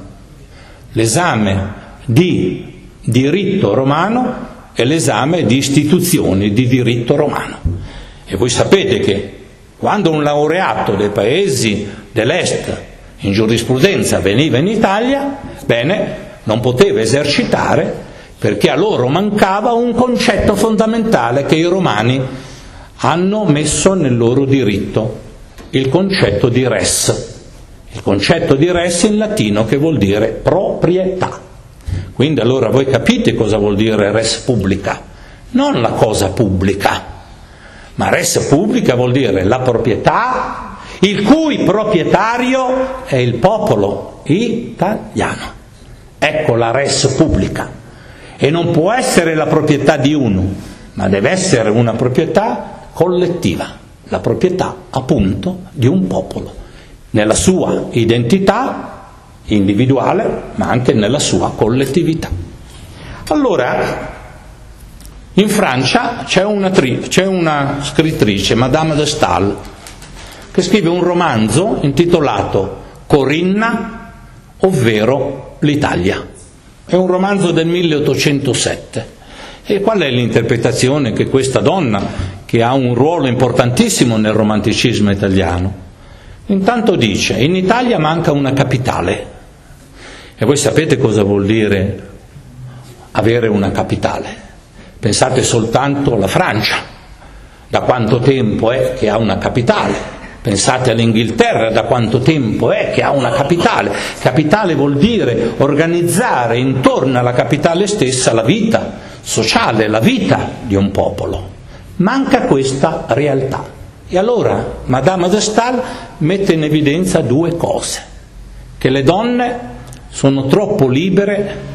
L'esame di diritto romano e l'esame di istituzioni di diritto romano. E voi sapete che quando un laureato dei paesi dell'Est in giurisprudenza veniva in Italia, bene, non poteva esercitare perché a loro mancava un concetto fondamentale che i romani hanno messo nel loro diritto, il concetto di res. Il concetto di res in latino che vuol dire proprietà. Quindi allora voi capite cosa vuol dire res publica? Non la cosa pubblica, ma res publica vuol dire la proprietà il cui proprietario è il popolo italiano. Ecco la res pubblica. E non può essere la proprietà di uno, ma deve essere una proprietà collettiva, la proprietà appunto di un popolo, nella sua identità individuale, ma anche nella sua collettività. Allora, in Francia c'è una, tri- c'è una scrittrice, Madame de Staël, che scrive un romanzo intitolato Corinna, ovvero l'Italia. È un romanzo del milleottocentosette. E qual è l'interpretazione che questa donna, che ha un ruolo importantissimo nel romanticismo italiano, intanto dice: in Italia manca una capitale. E voi sapete cosa vuol dire avere una capitale? Pensate soltanto alla Francia, da quanto tempo è che ha una capitale. Pensate all'Inghilterra, da quanto tempo è che ha una capitale. Capitale vuol dire organizzare intorno alla capitale stessa la vita sociale, la vita di un popolo. Manca questa realtà. E allora Madame de Staël mette in evidenza due cose: che le donne sono troppo libere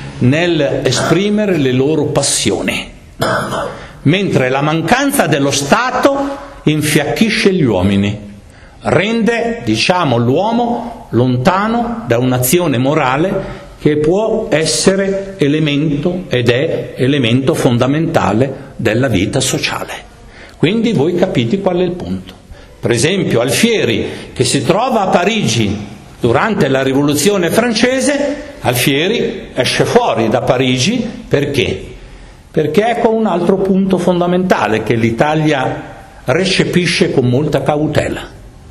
nel esprimere le loro passioni, mentre la mancanza dello Stato infiacchisce gli uomini, rende, diciamo, l'uomo lontano da un'azione morale che può essere elemento ed è elemento fondamentale della vita sociale. Quindi voi capite qual è il punto. Per esempio Alfieri, che si trova a Parigi durante la Rivoluzione francese, Alfieri esce fuori da Parigi perché? Perché ecco un altro punto fondamentale che l'Italia recepisce con molta cautela.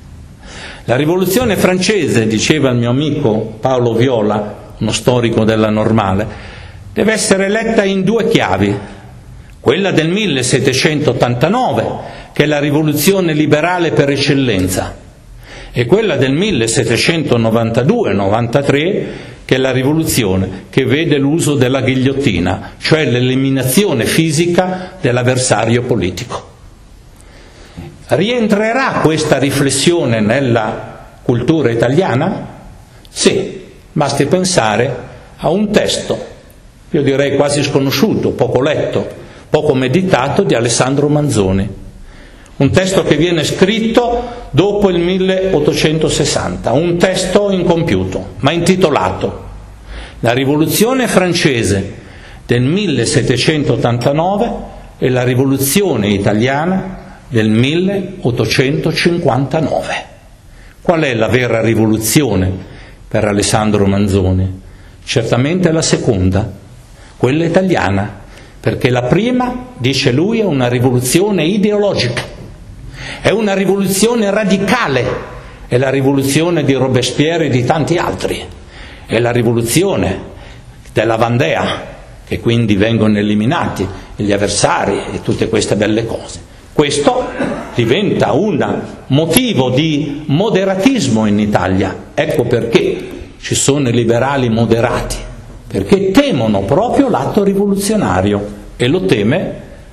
La Rivoluzione francese, diceva il mio amico Paolo Viola, uno storico della Normale, deve essere letta in due chiavi: quella del millesettecentottantanove, che è la rivoluzione liberale per eccellenza, e quella del millesettecentonovantadue novantatré, che è la rivoluzione che vede l'uso della ghigliottina, cioè l'eliminazione fisica dell'avversario politico. Rientrerà questa riflessione nella cultura italiana? Sì, basti pensare a un testo, io direi quasi sconosciuto, poco letto, poco meditato, di Alessandro Manzoni. Un testo che viene scritto dopo il milleottocentosessanta, un testo incompiuto, ma intitolato La rivoluzione francese del millesettecentottantanove e la rivoluzione italiana del milleottocentocinquantanove. Qual è la vera rivoluzione per Alessandro Manzoni? Certamente la seconda, quella italiana, perché la prima, dice lui, è una rivoluzione ideologica, è una rivoluzione radicale, è la rivoluzione di Robespierre e di tanti altri, è la rivoluzione della Vandea, che quindi vengono eliminati gli avversari e tutte queste belle cose. Questo diventa un motivo di moderatismo in Italia. Ecco perché ci sono i liberali moderati, perché temono proprio l'atto rivoluzionario, e lo teme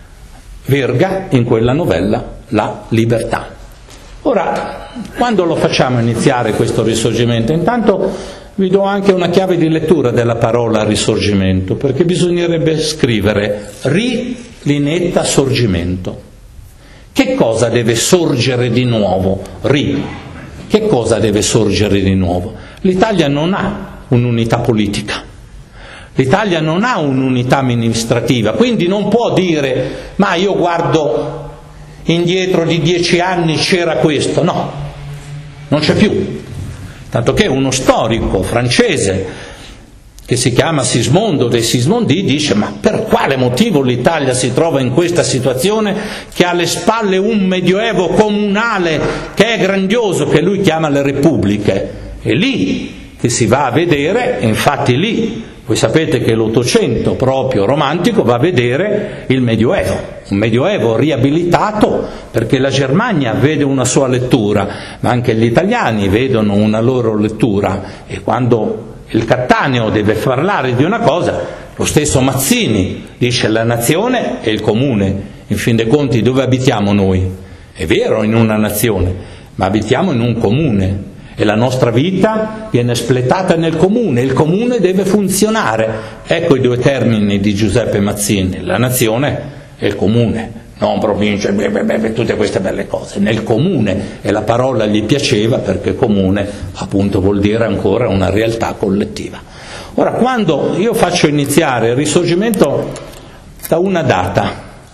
Verga in quella novella La libertà. Ora, quando lo facciamo iniziare questo risorgimento? Intanto vi do anche una chiave di lettura della parola risorgimento, perché bisognerebbe scrivere ri linetta sorgimento. Che cosa deve sorgere di nuovo? Ri. Che cosa deve sorgere di nuovo? L'Italia non ha un'unità politica, l'Italia non ha un'unità amministrativa, quindi non può dire ma io guardo indietro di dieci anni c'era questo. No, non c'è più. Tanto che uno storico francese che si chiama Sismondo dei Sismondi dice ma per quale motivo l'Italia si trova in questa situazione, che ha alle spalle un medioevo comunale che è grandioso, che lui chiama le repubbliche? È lì che si va a vedere, infatti lì, voi sapete che l'Ottocento proprio romantico va a vedere il Medioevo, un Medioevo riabilitato, perché la Germania vede una sua lettura, ma anche gli italiani vedono una loro lettura, e quando il Cattaneo deve parlare di una cosa, lo stesso Mazzini dice la nazione e il comune. In fin dei conti dove abitiamo noi? È vero, in una nazione, ma abitiamo in un comune. E la nostra vita viene espletata nel comune, il comune deve funzionare. Ecco i due termini di Giuseppe Mazzini, la nazione e il comune, non provincia, beh, beh, beh, tutte queste belle cose, nel comune, e la parola gli piaceva perché comune appunto vuol dire ancora una realtà collettiva. Ora, quando io faccio iniziare il risorgimento da una data,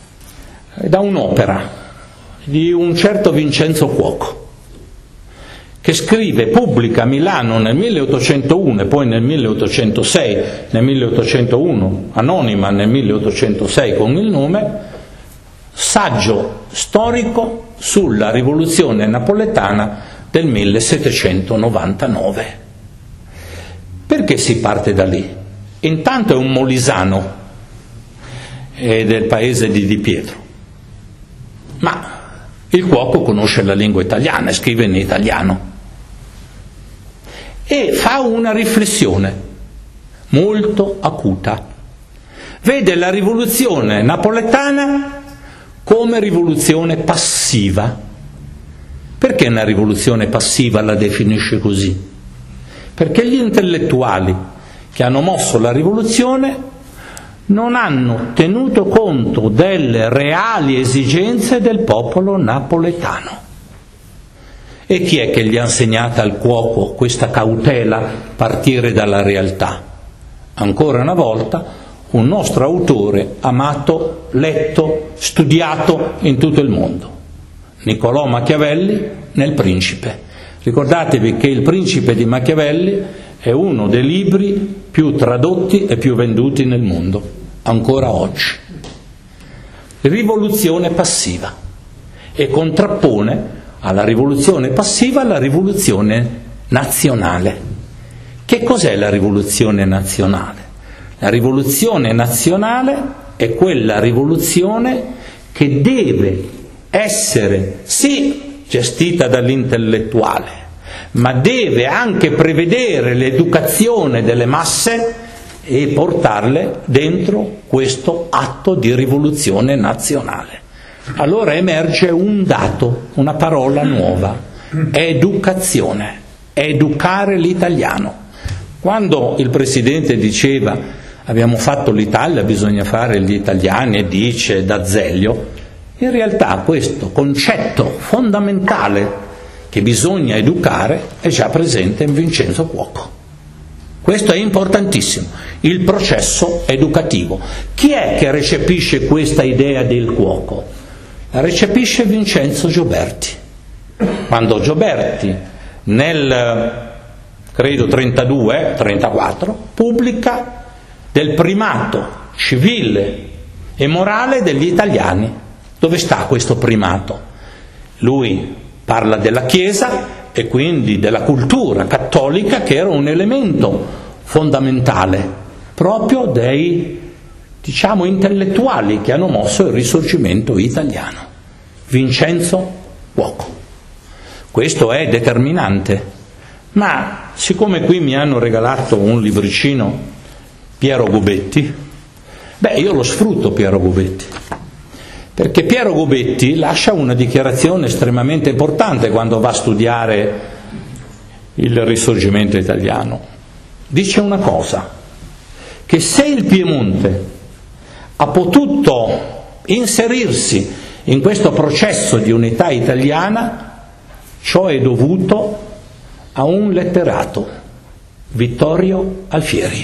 da un'opera di un certo Vincenzo Cuoco, che scrive, pubblica a Milano nel milleottocentouno e poi nel milleottocentosei, nel milleottocentouno anonima, nel milleottocentosei con il nome Saggio storico sulla rivoluzione napoletana del millesettecentonovantanove. Perché si parte da lì? Intanto è un molisano, è del paese di Di Pietro, ma il Cuoco conosce la lingua italiana e scrive in italiano e fa una riflessione molto acuta. Vede la rivoluzione napoletana come rivoluzione passiva. Perché una rivoluzione passiva la definisce così? Perché gli intellettuali che hanno mosso la rivoluzione non hanno tenuto conto delle reali esigenze del popolo napoletano. E chi è che gli ha insegnato al Cuoco questa cautela, partire dalla realtà? Ancora una volta, un nostro autore amato, letto, studiato in tutto il mondo, Niccolò Machiavelli nel Principe. Ricordatevi che il Principe di Machiavelli è uno dei libri più tradotti e più venduti nel mondo, ancora oggi. Rivoluzione passiva, e contrappone alla rivoluzione passiva la rivoluzione nazionale. Che cos'è la rivoluzione nazionale? La rivoluzione nazionale è quella rivoluzione che deve essere sì gestita dall'intellettuale, ma deve anche prevedere l'educazione delle masse e portarle dentro questo atto di rivoluzione nazionale. Allora emerge un dato, una parola nuova: educazione, educare l'italiano. Quando il Presidente diceva abbiamo fatto l'Italia, bisogna fare gli italiani, e dice D'Azeglio, in realtà questo concetto fondamentale che bisogna educare è già presente in Vincenzo Cuoco. Questo è importantissimo, il processo educativo. Chi è che recepisce questa idea del cuoco? La recepisce Vincenzo Gioberti. Quando Gioberti nel, credo, trentadue trentaquattro, pubblica del primato civile e morale degli italiani. Dove sta questo primato? Lui parla della Chiesa e quindi della cultura cattolica, che era un elemento fondamentale proprio dei, diciamo, intellettuali che hanno mosso il risorgimento italiano. Vincenzo Cuoco. Questo è determinante. Ma siccome qui mi hanno regalato un libricino Piero Gobetti, beh, io lo sfrutto Piero Gobetti, perché Piero Gobetti lascia una dichiarazione estremamente importante quando va a studiare il risorgimento italiano. Dice una cosa, che se il Piemonte ha potuto inserirsi in questo processo di unità italiana, ciò è dovuto a un letterato, Vittorio Alfieri,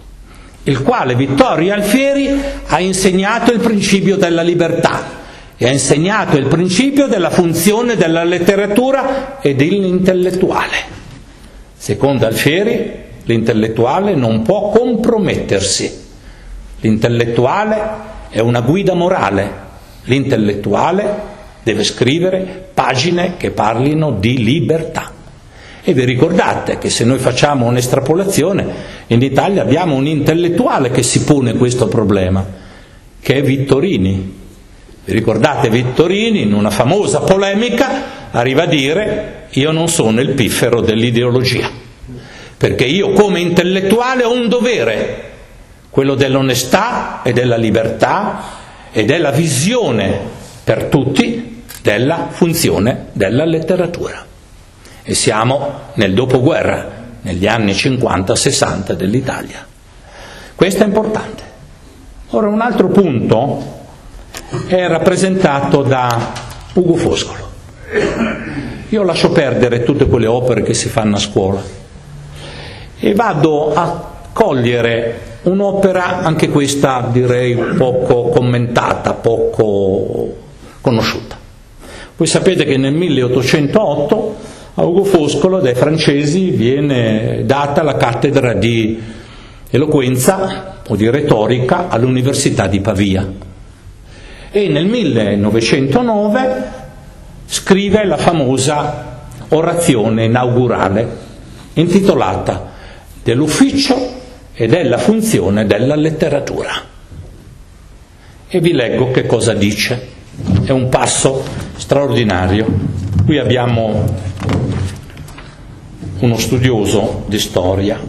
il quale Vittorio Alfieri ha insegnato il principio della libertà e ha insegnato il principio della funzione della letteratura e dell'intellettuale. Secondo Alfieri, l'intellettuale non può compromettersi. L'intellettuale è una guida morale. L'intellettuale deve scrivere pagine che parlino di libertà. E vi ricordate che se noi facciamo un'estrapolazione, in Italia abbiamo un intellettuale che si pone questo problema, che è Vittorini. Vi ricordate Vittorini, in una famosa polemica, arriva a dire: io non sono il piffero dell'ideologia, perché io come intellettuale ho un dovere, quello dell'onestà e della libertà e della visione per tutti della funzione della letteratura. E siamo nel dopoguerra, negli anni cinquanta sessanta dell'Italia. Questo è importante. Ora, un altro punto è rappresentato da Ugo Foscolo. Io lascio perdere tutte quelle opere che si fanno a scuola e vado a cogliere un'opera, anche questa direi poco commentata, poco conosciuta. Voi sapete che nel milleottocentootto a Ugo Foscolo dai francesi viene data la cattedra di eloquenza o di retorica all'Università di Pavia e nel millenovecentonove scrive la famosa orazione inaugurale intitolata Dell'ufficio e della funzione della letteratura. E vi leggo che cosa dice. È un passo straordinario. Qui abbiamo uno studioso di storia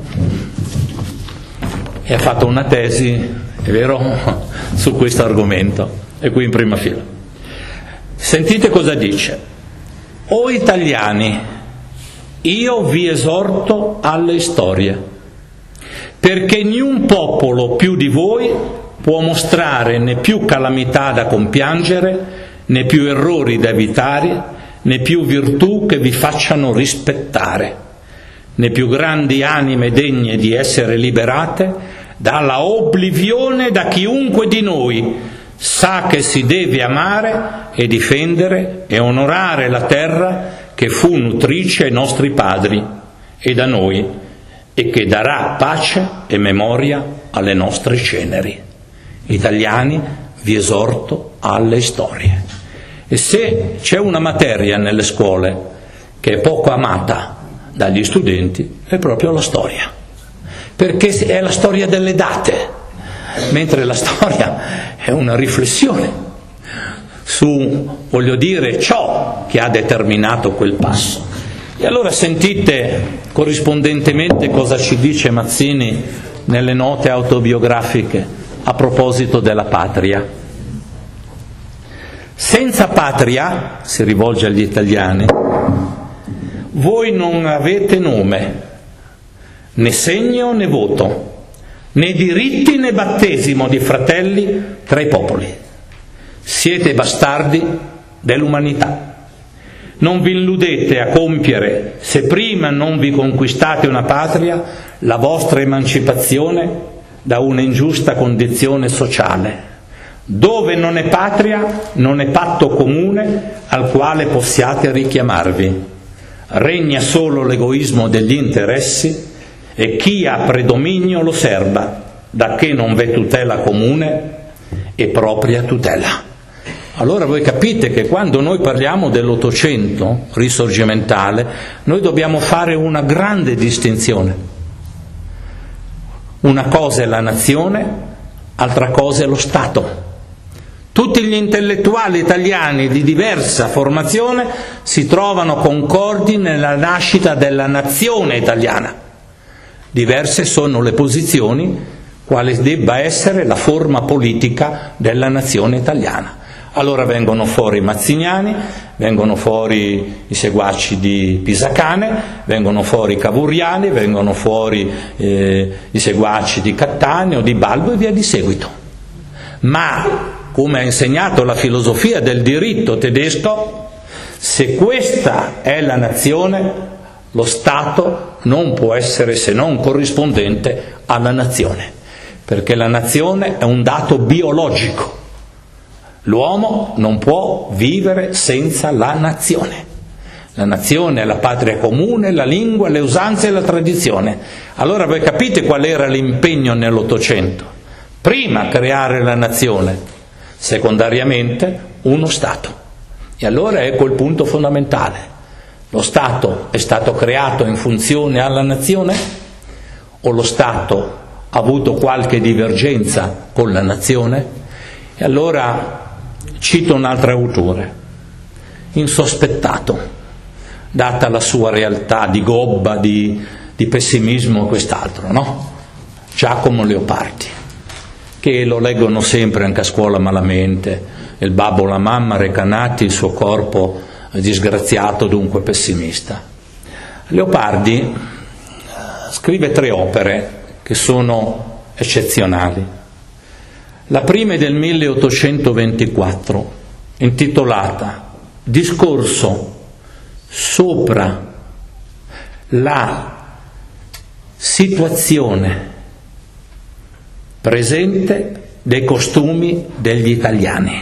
e ha fatto una tesi, è vero, su questo argomento, è qui in prima fila. Sentite cosa dice. O italiani, io vi esorto alle storie, perché niun popolo più di voi può mostrare né più calamità da compiangere, né più errori da evitare, né più virtù che vi facciano rispettare, né più grandi anime degne di essere liberate dalla oblivione da chiunque di noi sa che si deve amare e difendere e onorare la terra che fu nutrice ai nostri padri e da noi e che darà pace e memoria alle nostre ceneri. Italiani, vi esorto alle storie. E se c'è una materia nelle scuole che è poco amata dagli studenti, è proprio la storia, perché è la storia delle date, mentre la storia è una riflessione su, voglio dire, ciò che ha determinato quel passo. E allora sentite corrispondentemente cosa ci dice Mazzini nelle note autobiografiche a proposito della patria. Senza patria, si rivolge agli italiani, voi non avete nome, né segno né voto, né diritti né battesimo di fratelli tra i popoli. Siete bastardi dell'umanità. Non vi illudete a compiere, se prima non vi conquistate una patria, la vostra emancipazione da una ingiusta condizione sociale. Dove non è patria, non è patto comune al quale possiate richiamarvi. Regna solo l'egoismo degli interessi e chi ha predominio lo serba, da che non v'è tutela comune e propria tutela. Allora voi capite che quando noi parliamo dell'Ottocento risorgimentale, noi dobbiamo fare una grande distinzione. Una cosa è la nazione, altra cosa è lo Stato. Tutti gli intellettuali italiani di diversa formazione si trovano concordi nella nascita della nazione italiana. Diverse sono le posizioni quale debba essere la forma politica della nazione italiana. Allora vengono fuori i Mazziniani, vengono fuori i seguaci di Pisacane, vengono fuori i Cavouriani, vengono fuori eh, i seguaci di Cattaneo, di Balbo e via di seguito. Ma, come ha insegnato la filosofia del diritto tedesco, se questa è la nazione, lo Stato non può essere se non corrispondente alla nazione, perché la nazione è un dato biologico. L'uomo non può vivere senza la nazione. La nazione è la patria comune, la lingua, le usanze e la tradizione. Allora voi capite qual era l'impegno nell'Ottocento? Prima creare la nazione, secondariamente uno Stato. E allora ecco il punto fondamentale. Lo Stato è stato creato in funzione alla nazione o lo Stato ha avuto qualche divergenza con la nazione? E allora cito un altro autore, insospettato, data la sua realtà di gobba, di, di pessimismo e quest'altro, no? Giacomo Leopardi, che lo leggono sempre anche a scuola malamente, il babbo, la mamma recanati, il suo corpo disgraziato, dunque pessimista. Leopardi scrive tre opere che sono eccezionali. La prima è del milleottocentoventiquattro, intitolata Discorso sopra la situazione presente dei costumi degli italiani.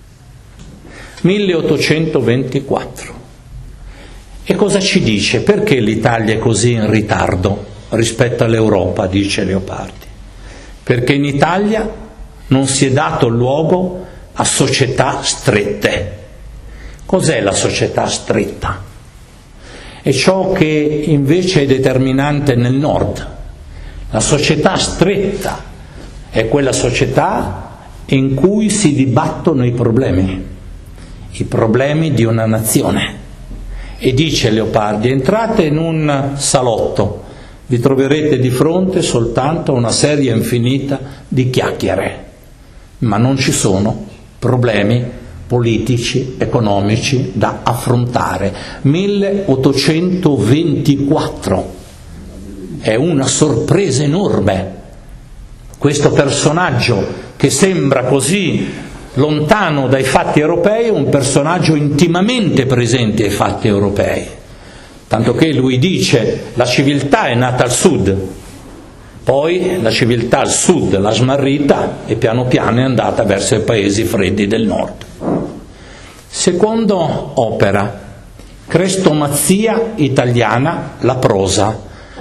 milleottocentoventiquattro. E cosa ci dice? Perché l'Italia è così in ritardo rispetto all'Europa, dice Leopardi? Perché in Italia non si è dato luogo a società strette. Cos'è la società stretta? È ciò che invece è determinante nel nord. La società stretta è quella società in cui si dibattono i problemi, i problemi di una nazione. E dice Leopardi, entrate in un salotto, vi troverete di fronte soltanto una serie infinita di chiacchiere, ma non ci sono problemi politici, economici da affrontare. milleottocentoventiquattro è una sorpresa enorme. Questo personaggio che sembra così lontano dai fatti europei è un personaggio intimamente presente ai fatti europei, tanto che lui dice la civiltà è nata al sud, poi la civiltà al sud l'ha smarrita e piano piano è andata verso i paesi freddi del nord. Seconda opera, Crestomazia italiana, la prosa,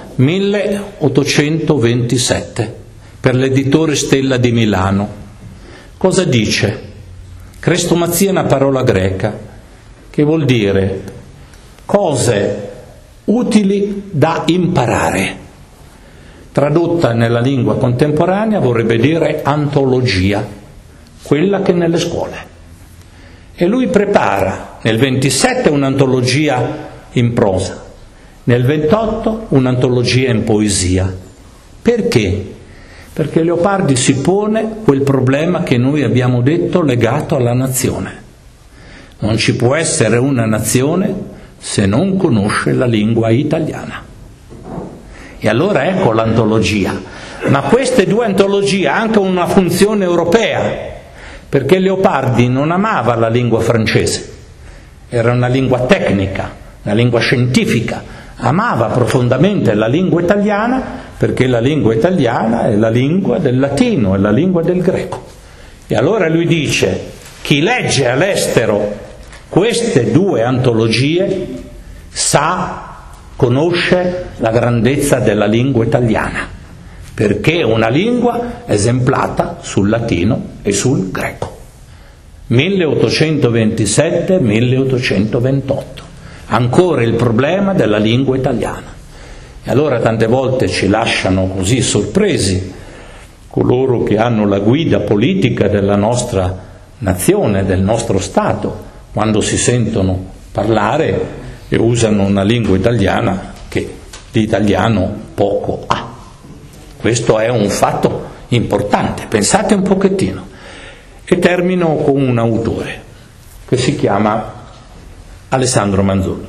milleottocentoventisette, per l'editore Stella di Milano. Cosa dice? Crestomazia è una parola greca che vuol dire cose utili da imparare. Tradotta nella lingua contemporanea vorrebbe dire antologia, quella che è nelle scuole. E lui prepara nel ventisette un'antologia in prosa, nel ventotto un'antologia in poesia. Perché? Perché Leopardi si pone quel problema che noi abbiamo detto legato alla nazione. Non ci può essere una nazione se non conosce la lingua italiana. E allora ecco l'antologia. Ma queste due antologie hanno anche una funzione europea, perché Leopardi non amava la lingua francese, era una lingua tecnica, una lingua scientifica, amava profondamente la lingua italiana perché la lingua italiana è la lingua del latino, è la lingua del greco. E allora lui dice: chi legge all'estero queste due antologie sa, conosce la grandezza della lingua italiana, perché è una lingua esemplata sul latino e sul greco. milleottocentoventisette milleottocentoventotto, ancora il problema della lingua italiana. E allora tante volte ci lasciano così sorpresi coloro che hanno la guida politica della nostra nazione, del nostro Stato, quando si sentono parlare e usano una lingua italiana che di italiano poco ha. Questo è un fatto importante, pensate un pochettino. E termino con un autore che si chiama Alessandro Manzoni.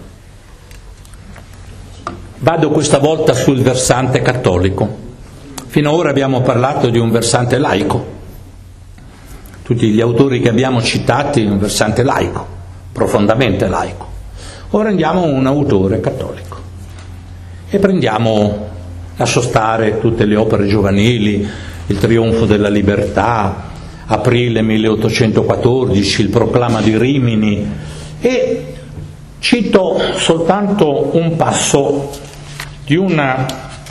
Vado questa volta sul versante cattolico. Fino ad ora abbiamo parlato di un versante laico. Tutti gli autori che abbiamo citati un versante laico, profondamente laico. Ora andiamo a un autore cattolico e prendiamo, lascio stare tutte le opere giovanili, il trionfo della libertà, aprile milleottocentoquattordici, il proclama di Rimini, e cito soltanto un passo di una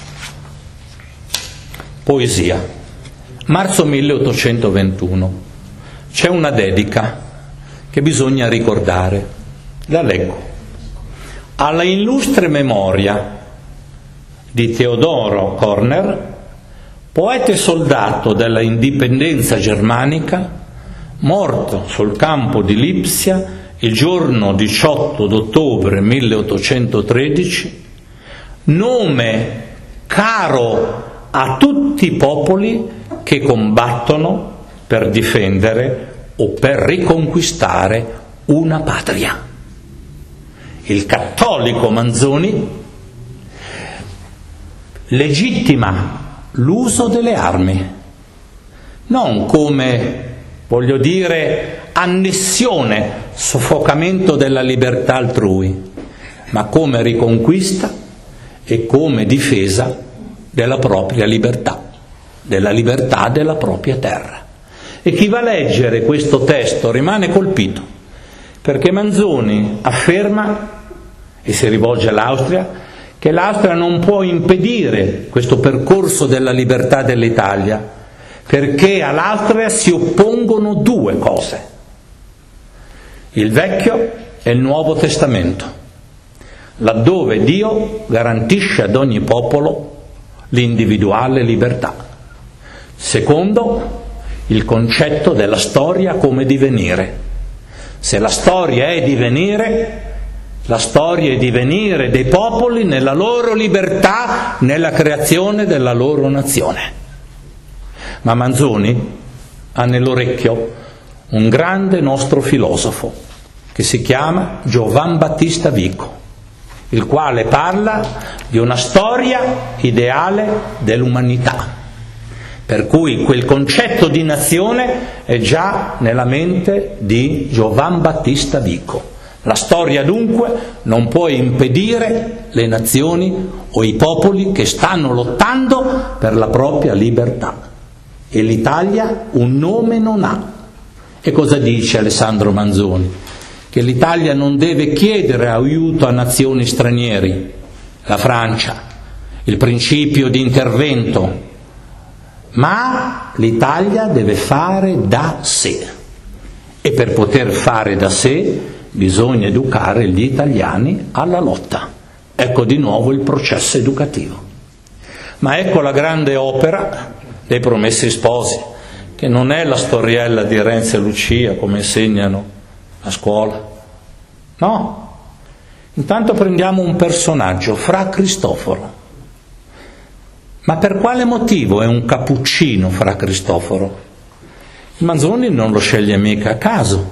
poesia. Marzo milleottocentoventuno. C'è una dedica che bisogna ricordare. La leggo. Alla illustre memoria di Teodoro Corner, poeta e soldato della indipendenza germanica, morto sul campo di Lipsia il giorno diciotto d'ottobre milleottocentotredici, nome caro a tutti i popoli che combattono per difendere o per riconquistare una patria. Il cattolico Manzoni legittima l'uso delle armi, non come, voglio dire, annessione, soffocamento della libertà altrui, ma come riconquista e come difesa della propria libertà, della libertà della propria terra. E chi va a leggere questo testo rimane colpito, perché Manzoni afferma, e si rivolge all'Austria, che l'Austria non può impedire questo percorso della libertà dell'Italia, perché all'Austria si oppongono due cose: il Vecchio e il Nuovo Testamento, laddove Dio garantisce ad ogni popolo l'individuale libertà. Secondo, il concetto della storia come divenire. Se la storia è divenire, la storia è divenire dei popoli nella loro libertà, nella creazione della loro nazione. Ma Manzoni ha nell'orecchio un grande nostro filosofo che si chiama Giovan Battista Vico, il quale parla di una storia ideale dell'umanità. Per cui quel concetto di nazione è già nella mente di Giovan Battista Vico. La storia dunque non può impedire le nazioni o i popoli che stanno lottando per la propria libertà. E l'Italia un nome non ha. E cosa dice Alessandro Manzoni? Che l'Italia non deve chiedere aiuto a nazioni stranieri, la Francia, il principio di intervento, ma l'Italia deve fare da sé. E per poter fare da sé bisogna educare gli italiani alla lotta. Ecco di nuovo il processo educativo. Ma ecco la grande opera dei Promessi Sposi, che non è la storiella di Renzi e Lucia come insegnano a scuola. No. Intanto prendiamo un personaggio, Fra Cristoforo. Ma per quale motivo è un cappuccino Fra Cristoforo? Manzoni non lo sceglie mica a caso,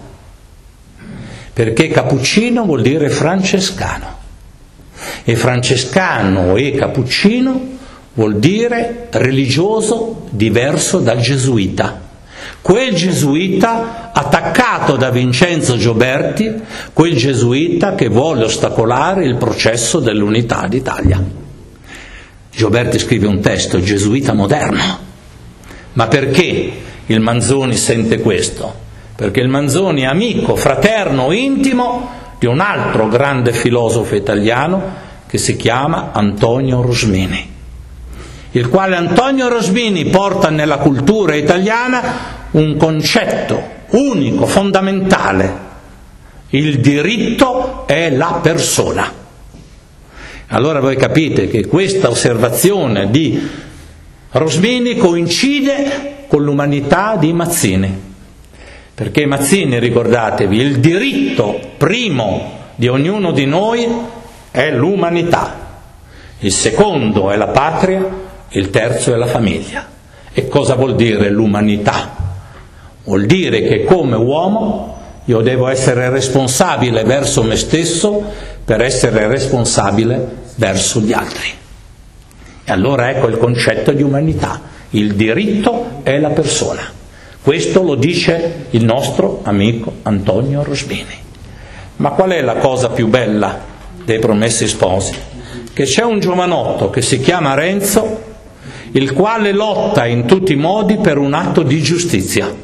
perché cappuccino vuol dire francescano, e francescano e cappuccino vuol dire religioso diverso dal gesuita. Quel gesuita attaccato da Vincenzo Gioberti, quel gesuita che vuole ostacolare il processo dell'unità d'Italia. Gioberti scrive un testo, gesuita moderno. Ma perché il Manzoni sente questo? Perché il Manzoni è amico, fraterno, intimo di un altro grande filosofo italiano che si chiama Antonio Rosmini, il quale Antonio Rosmini porta nella cultura italiana un concetto unico, fondamentale: il diritto è la persona. Allora voi capite che questa osservazione di Rosmini coincide con l'umanità di Mazzini, perché Mazzini, ricordatevi, il diritto primo di ognuno di noi è l'umanità, il secondo è la patria, il terzo è la famiglia. E cosa vuol dire l'umanità? Vuol dire che come uomo io devo essere responsabile verso me stesso per essere responsabile verso gli altri. E allora ecco il concetto di umanità: il diritto è la persona. Questo lo dice il nostro amico Antonio Rosmini. Ma qual è la cosa più bella dei Promessi Sposi? Che c'è un giovanotto che si chiama Renzo, il quale lotta in tutti i modi per un atto di giustizia,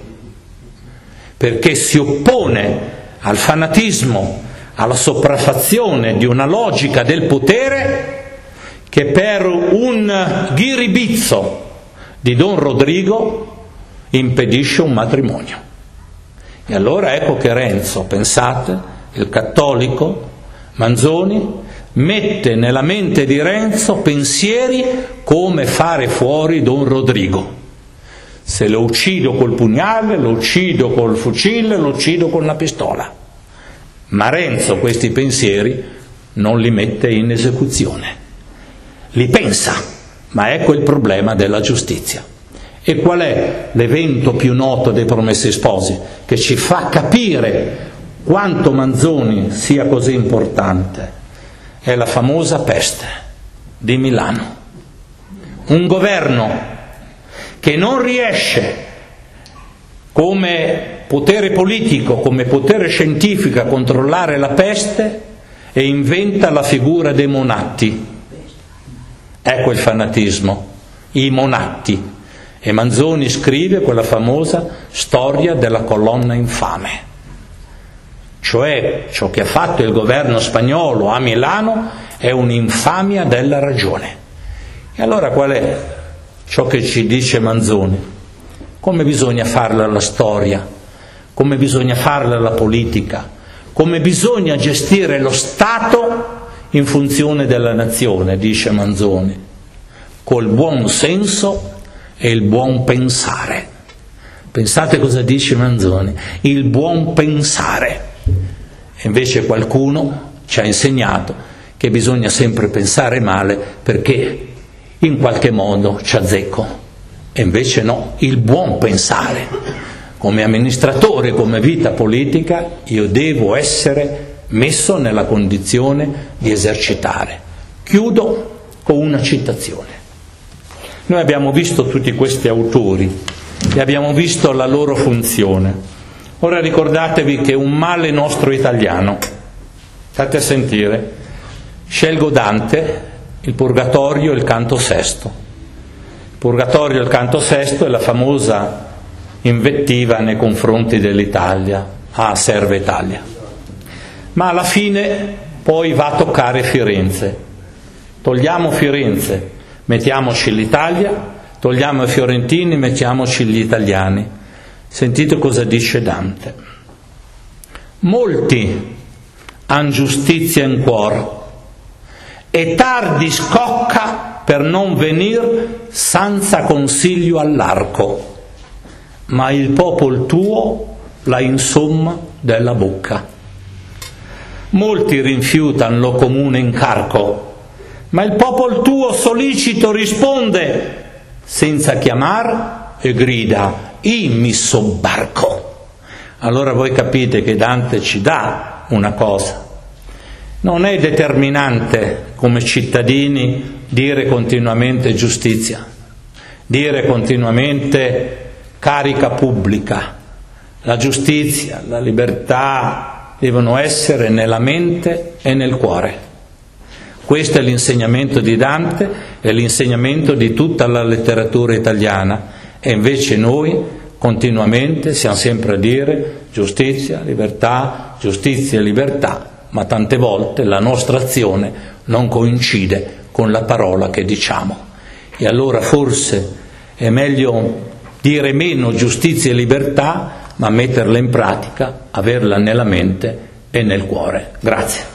perché si oppone al fanatismo, alla sopraffazione di una logica del potere che per un ghiribizzo di Don Rodrigo impedisce un matrimonio. E allora ecco che Renzo, pensate, il cattolico Manzoni, mette nella mente di Renzo pensieri come fare fuori Don Rodrigo. Se lo uccido col pugnale, lo uccido col fucile, lo uccido con la pistola. Ma Renzo questi pensieri non li mette in esecuzione, li pensa. Ma ecco il problema della giustizia. E qual è l'evento più noto dei Promessi Sposi che ci fa capire quanto Manzoni sia così importante? È la famosa peste di Milano. Un governo che non riesce come potere politico, come potere scientifico a controllare la peste e inventa la figura dei monatti. Ecco il fanatismo, i monatti. E Manzoni scrive quella famosa storia della colonna infame. Cioè ciò che ha fatto il governo spagnolo a Milano è un'infamia della ragione. E allora qual è ciò che ci dice Manzoni? Come bisogna farla la storia, come bisogna farla la politica, come bisogna gestire lo Stato in funzione della nazione, dice Manzoni, col buon senso e il buon pensare. Pensate cosa dice Manzoni, il buon pensare. E invece qualcuno ci ha insegnato che bisogna sempre pensare male perché in qualche modo ci azzecco. E invece no, il buon pensare. Come amministratore, come vita politica, io devo essere messo nella condizione di esercitare. Chiudo con una citazione. Noi abbiamo visto tutti questi autori e abbiamo visto la loro funzione. Ora ricordatevi che un male nostro italiano, state a sentire, scelgo Dante, il Purgatorio e il Canto Sesto. Il Purgatorio e il Canto Sesto è la famosa invettiva nei confronti dell'Italia, ah serve Italia. Ma alla fine poi va a toccare Firenze. Togliamo Firenze, mettiamoci l'Italia, togliamo i fiorentini, mettiamoci gli italiani. Sentite cosa dice Dante. Molti han giustizia in cuor e tardi scocca per non venir senza consiglio all'arco, ma il popol tuo l'ha insomma della bocca. Molti rinfiutan lo comune incarco, ma il popol tuo solicito risponde senza chiamar e grida: «I mi sobbarco». Allora voi capite che Dante ci dà una cosa, Non è determinante come cittadini dire continuamente giustizia, dire continuamente carica pubblica. La giustizia, la libertà devono essere nella mente e nel cuore. Questo è l'insegnamento di Dante, è l'insegnamento di tutta la letteratura italiana, e invece noi continuamente siamo sempre a dire giustizia, libertà, giustizia e libertà, ma tante volte la nostra azione non coincide con la parola che diciamo. E allora forse è meglio dire meno giustizia e libertà, ma metterla in pratica, averla nella mente e nel cuore. Grazie.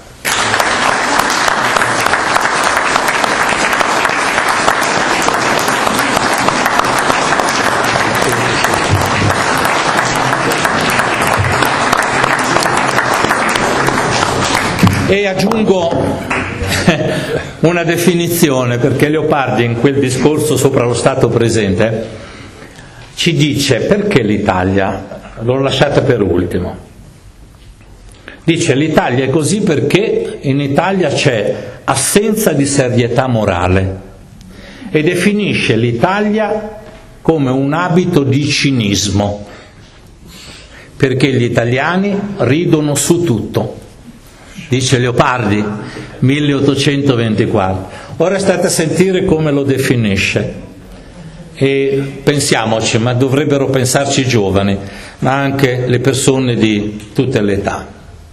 E aggiungo una definizione, perché Leopardi in quel discorso sopra lo Stato presente ci dice perché l'Italia, l'ho lasciata per ultimo, dice l'Italia è così perché in Italia c'è assenza di serietà morale, e definisce l'Italia come un abito di cinismo, perché gli italiani ridono su tutto. Dice Leopardi, milleottocentoventiquattro. Ora state a sentire come lo definisce. E pensiamoci, ma dovrebbero pensarci i giovani, ma anche le persone di tutte le età.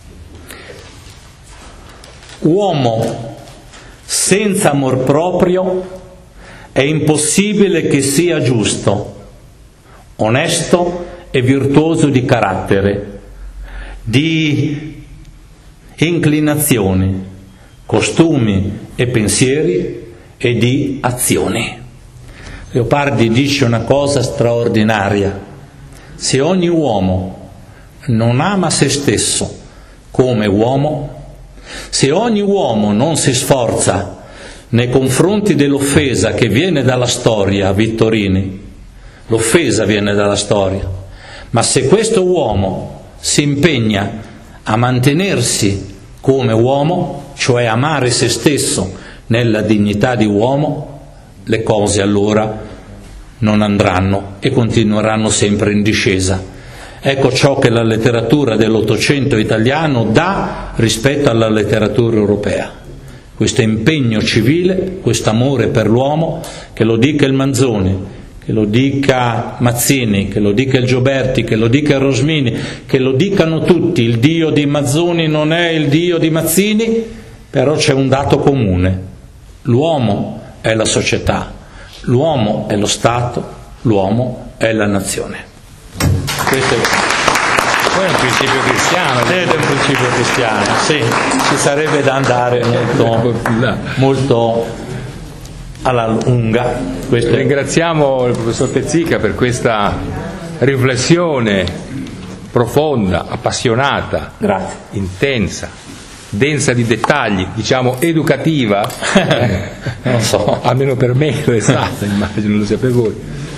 Uomo senza amor proprio è impossibile che sia giusto, onesto e virtuoso di carattere, di inclinazioni, costumi e pensieri e di azioni. Leopardi dice una cosa straordinaria: se ogni uomo non ama se stesso come uomo, se ogni uomo non si sforza nei confronti dell'offesa che viene dalla storia, Vittorini, l'offesa viene dalla storia, ma se questo uomo si impegna a mantenersi come uomo, cioè amare se stesso nella dignità di uomo, le cose allora non andranno e continueranno sempre in discesa. Ecco ciò che la letteratura dell'Ottocento italiano dà rispetto alla letteratura europea. Questo impegno civile, questo amore per l'uomo, che lo dica il Manzoni, che lo dica Mazzini, che lo dica il Gioberti, che lo dica il Rosmini, che lo dicano tutti. Il Dio di Mazzoni non è il Dio di Mazzini, però c'è un dato comune: l'uomo è la società, l'uomo è lo Stato, l'uomo è la nazione. Questo è... Poi è un principio cristiano. Ed è un principio cristiano, sì, ci sarebbe da andare molto, molto alla lunga. Questo Ringraziamo il professor Pezzica per questa riflessione profonda, appassionata, Grazie. intensa, densa di dettagli, diciamo educativa. Non so, almeno per me lo è stata, immagino lo sia per voi.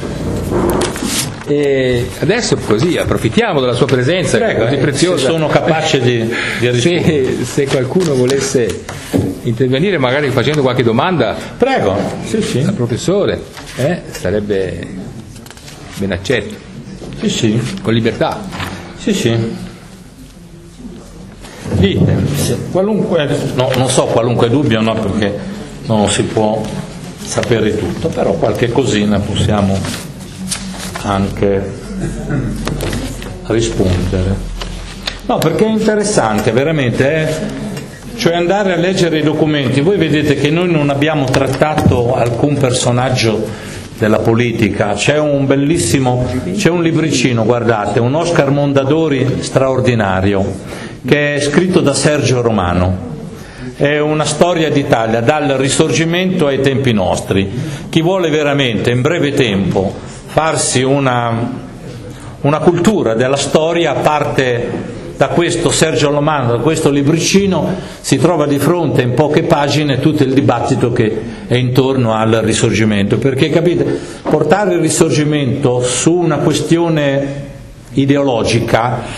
E adesso così approfittiamo della sua presenza. Prego, così eh, preziosa. se sono capace di, di rispondere. Se, se qualcuno volesse intervenire magari facendo qualche domanda, Prego, sì, sì. al professore, eh, sarebbe ben accetto, Sì, sì. con libertà. Sì, sì. Dite, se qualunque, no, non so qualunque dubbio, no, perché non si può sapere tutto, però qualche cosina possiamo anche rispondere. No, perché è interessante, veramente, eh? Cioè andare a leggere i documenti. Voi vedete che noi non abbiamo trattato alcun personaggio della politica. C'è un bellissimo, c'è un libricino, guardate, un Oscar Mondadori straordinario, che è scritto da Sergio Romano. È una storia d'Italia dal Risorgimento ai tempi nostri. Chi vuole veramente in breve tempo farsi una, una cultura della storia, parte da questo Sergio Romano, da questo libricino, si trova di fronte in poche pagine tutto il dibattito che è intorno al Risorgimento, perché capite, portare il Risorgimento su una questione ideologica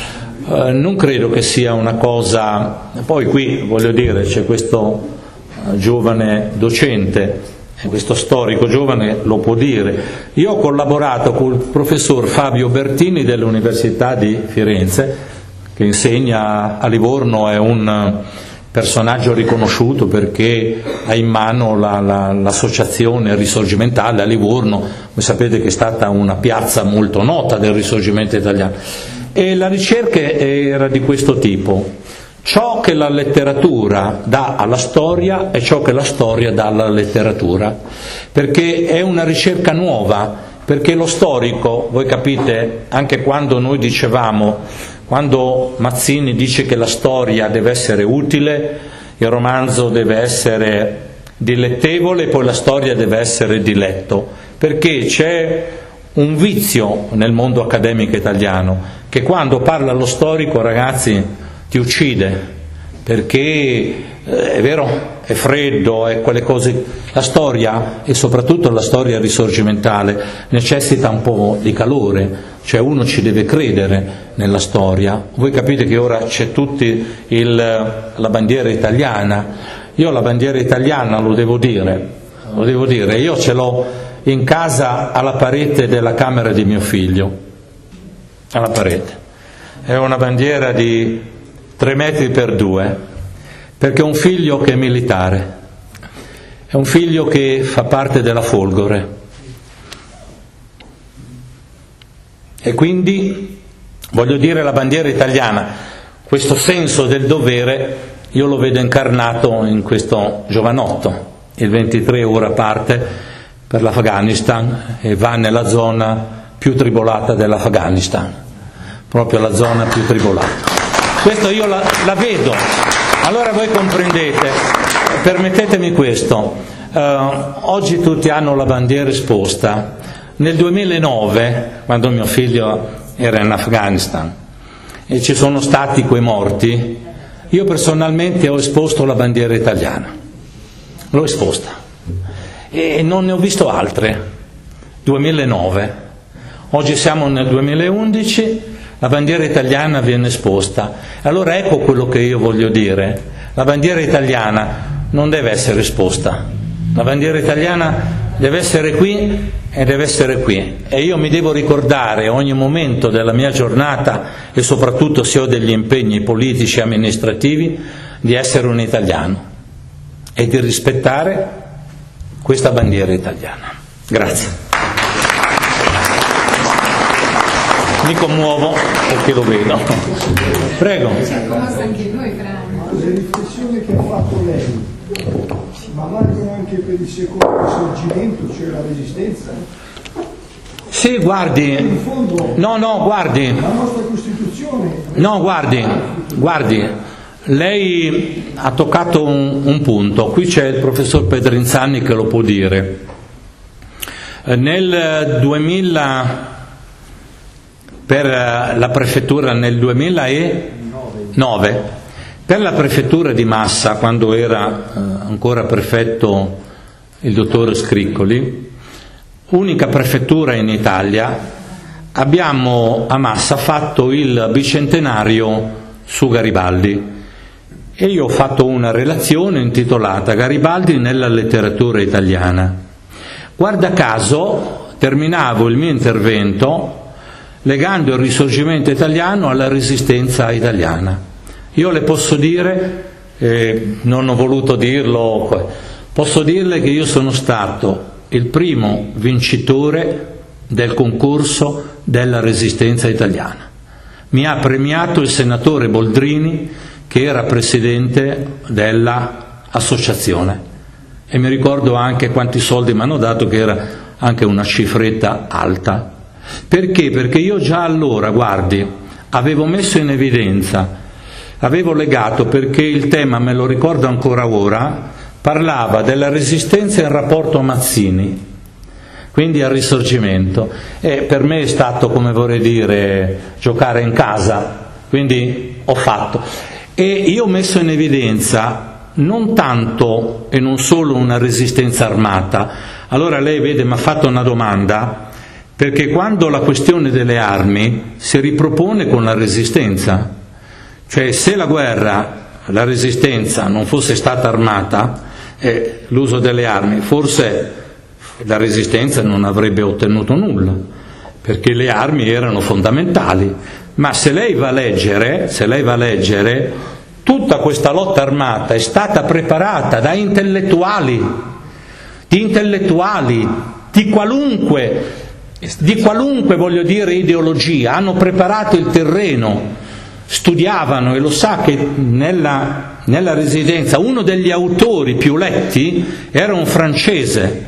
eh, non credo che sia una cosa, poi qui voglio dire c'è questo eh, giovane docente, questo storico giovane lo può dire, io ho collaborato col professor Fabio Bertini dell'Università di Firenze, che insegna a Livorno, è un personaggio riconosciuto perché ha in mano la, la, l'associazione risorgimentale a Livorno, voi sapete che è stata una piazza molto nota del risorgimento italiano, e la ricerca era di questo tipo: ciò che la letteratura dà alla storia è ciò che la storia dà alla letteratura, perché è una ricerca nuova, perché lo storico, voi capite, anche quando noi dicevamo, quando Mazzini dice che la storia deve essere utile, il romanzo deve essere dilettevole, poi la storia deve essere diletto, perché c'è un vizio nel mondo accademico italiano, che quando parla lo storico, ragazzi, ti uccide, perché eh, è vero, è freddo, è quelle cose. La storia, e soprattutto la storia risorgimentale, necessita un po' di calore, cioè uno ci deve credere nella storia. Voi capite che ora c'è tutti il, la bandiera italiana. Io la bandiera italiana, lo devo dire, lo devo dire, io ce l'ho in casa alla parete della camera di mio figlio, alla parete. È una bandiera di tre metri per due, perché è un figlio che è militare, è un figlio che fa parte della Folgore, e quindi voglio dire, la bandiera italiana, questo senso del dovere, io lo vedo incarnato in questo giovanotto. Il ventitré ora parte per l'Afghanistan e va nella zona più tribolata dell'Afghanistan, proprio la zona più tribolata. Questo io la, la vedo. Allora voi comprendete, permettetemi questo, uh, oggi tutti hanno la bandiera esposta. Nel duemilanove, quando mio figlio era in Afghanistan e ci sono stati quei morti, io personalmente ho esposto la bandiera italiana, l'ho esposta e non ne ho visto altre. duemilanove, oggi siamo nel duemilaundici, la bandiera italiana viene esposta. Allora ecco quello che io voglio dire: la bandiera italiana non deve essere esposta, la bandiera italiana deve essere qui e deve essere qui, e io mi devo ricordare ogni momento della mia giornata, e soprattutto se ho degli impegni politici e amministrativi, di essere un italiano e di rispettare questa bandiera italiana. Grazie. Mi commuovo perché lo vedo. Prego. Anche noi, le riflessioni che ha fatto lei, ma valgono anche per il secondo risorgimento, cioè la resistenza? Sì, guardi. In fondo, no, no, guardi. la nostra Costituzione. No, guardi, guardi. Lei ha toccato un, un punto. Qui c'è il professor Pedrinzani che lo può dire. Nel duemila, per la prefettura nel duemilanove, per la prefettura di Massa, quando era eh, ancora prefetto il dottor Scriccoli, unica prefettura in Italia, abbiamo a Massa fatto il bicentenario su Garibaldi, e io ho fatto una relazione intitolata Garibaldi nella letteratura italiana. Guarda caso terminavo il mio intervento legando il risorgimento italiano alla resistenza italiana. Io le posso dire, eh, non ho voluto dirlo, posso dirle che io sono stato il primo vincitore del concorso della resistenza italiana. Mi ha premiato il senatore Boldrini, che era presidente dell'associazione, e mi ricordo anche quanti soldi mi hanno dato, che era anche una cifretta alta. Perché? Perché io già allora, guardi, avevo messo in evidenza, avevo legato, perché il tema, me lo ricordo ancora ora, parlava della resistenza in rapporto a Mazzini, quindi al risorgimento, e per me è stato, come vorrei dire, giocare in casa, quindi ho fatto. E io ho messo in evidenza non tanto e non solo una resistenza armata. Allora lei vede, mi ha fatto una domanda perché quando la questione delle armi si ripropone con la resistenza, cioè se la guerra, la resistenza non fosse stata armata, eh, l'uso delle armi, forse la resistenza non avrebbe ottenuto nulla, perché le armi erano fondamentali. Ma se lei va a leggere, se lei va a leggere, tutta questa lotta armata è stata preparata da intellettuali, di intellettuali di qualunque, di qualunque voglio dire ideologia, hanno preparato il terreno, studiavano, e lo sa che nella, nella residenza uno degli autori più letti era un francese,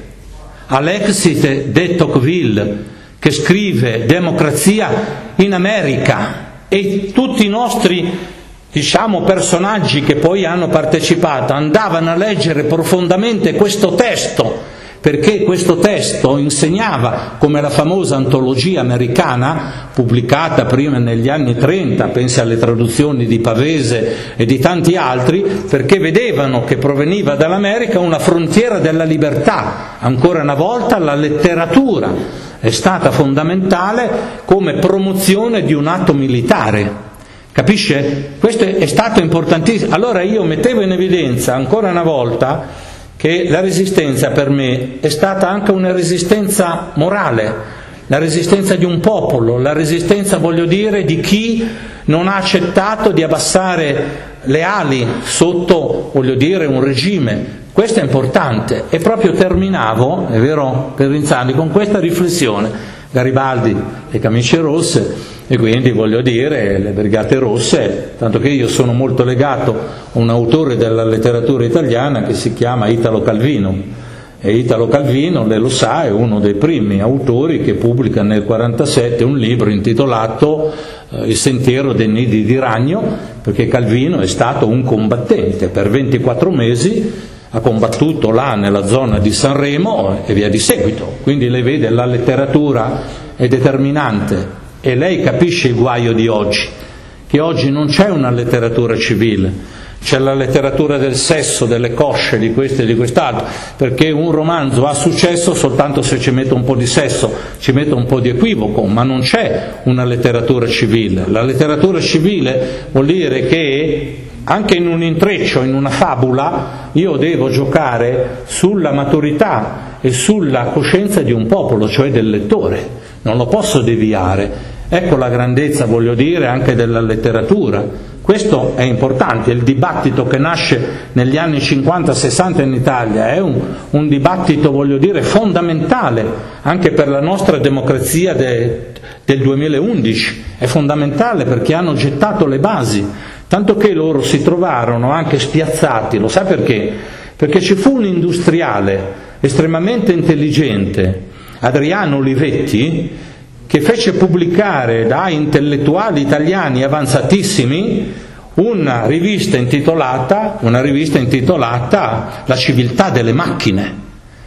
Alexis de Tocqueville, che scrive Democrazia in America, e tutti i nostri, diciamo, personaggi che poi hanno partecipato andavano a leggere profondamente questo testo, perché questo testo insegnava, come la famosa antologia americana pubblicata prima negli anni trenta, pensi alle traduzioni di Pavese e di tanti altri, perché vedevano che proveniva dall'America una frontiera della libertà. Ancora una volta la letteratura è stata fondamentale come promozione di un atto militare. Capisce? Questo è stato importantissimo. Allora io mettevo in evidenza ancora una volta che la resistenza per me è stata anche una resistenza morale, la resistenza di un popolo, la resistenza, voglio dire, di chi non ha accettato di abbassare le ali sotto, voglio dire, un regime. Questo è importante. E proprio terminavo, è vero, per Rinzani, con questa riflessione: Garibaldi, le camicie rosse, e quindi voglio dire le Brigate Rosse, tanto che io sono molto legato a un autore della letteratura italiana che si chiama Italo Calvino, e Italo Calvino, lei lo sa, è uno dei primi autori che pubblica nel quarantasette un libro intitolato eh, Il sentiero dei nidi di ragno, perché Calvino è stato un combattente per ventiquattro mesi, ha combattuto là nella zona di Sanremo e via di seguito. Quindi lei vede, la letteratura è determinante. E lei capisce il guaio di oggi, che oggi non c'è una letteratura civile, c'è la letteratura del sesso, delle cosce, di questo e di quest'altro, perché un romanzo ha successo soltanto se ci mette un po' di sesso, ci mette un po' di equivoco, ma non c'è una letteratura civile. La letteratura civile vuol dire che anche in un intreccio, in una fabula, io devo giocare sulla maturità e sulla coscienza di un popolo, cioè del lettore. Non lo posso deviare. Ecco la grandezza, voglio dire, anche della letteratura. Questo è importante. Il dibattito che nasce negli anni cinquanta sessanta in Italia è un, un dibattito, voglio dire, fondamentale anche per la nostra democrazia de, del duemilaundici. È fondamentale perché hanno gettato le basi, tanto che loro si trovarono anche spiazzati. Lo sa perché? Perché ci fu un industriale estremamente intelligente, Adriano Olivetti, che fece pubblicare da intellettuali italiani avanzatissimi una rivista intitolata, una rivista intitolata La civiltà delle macchine.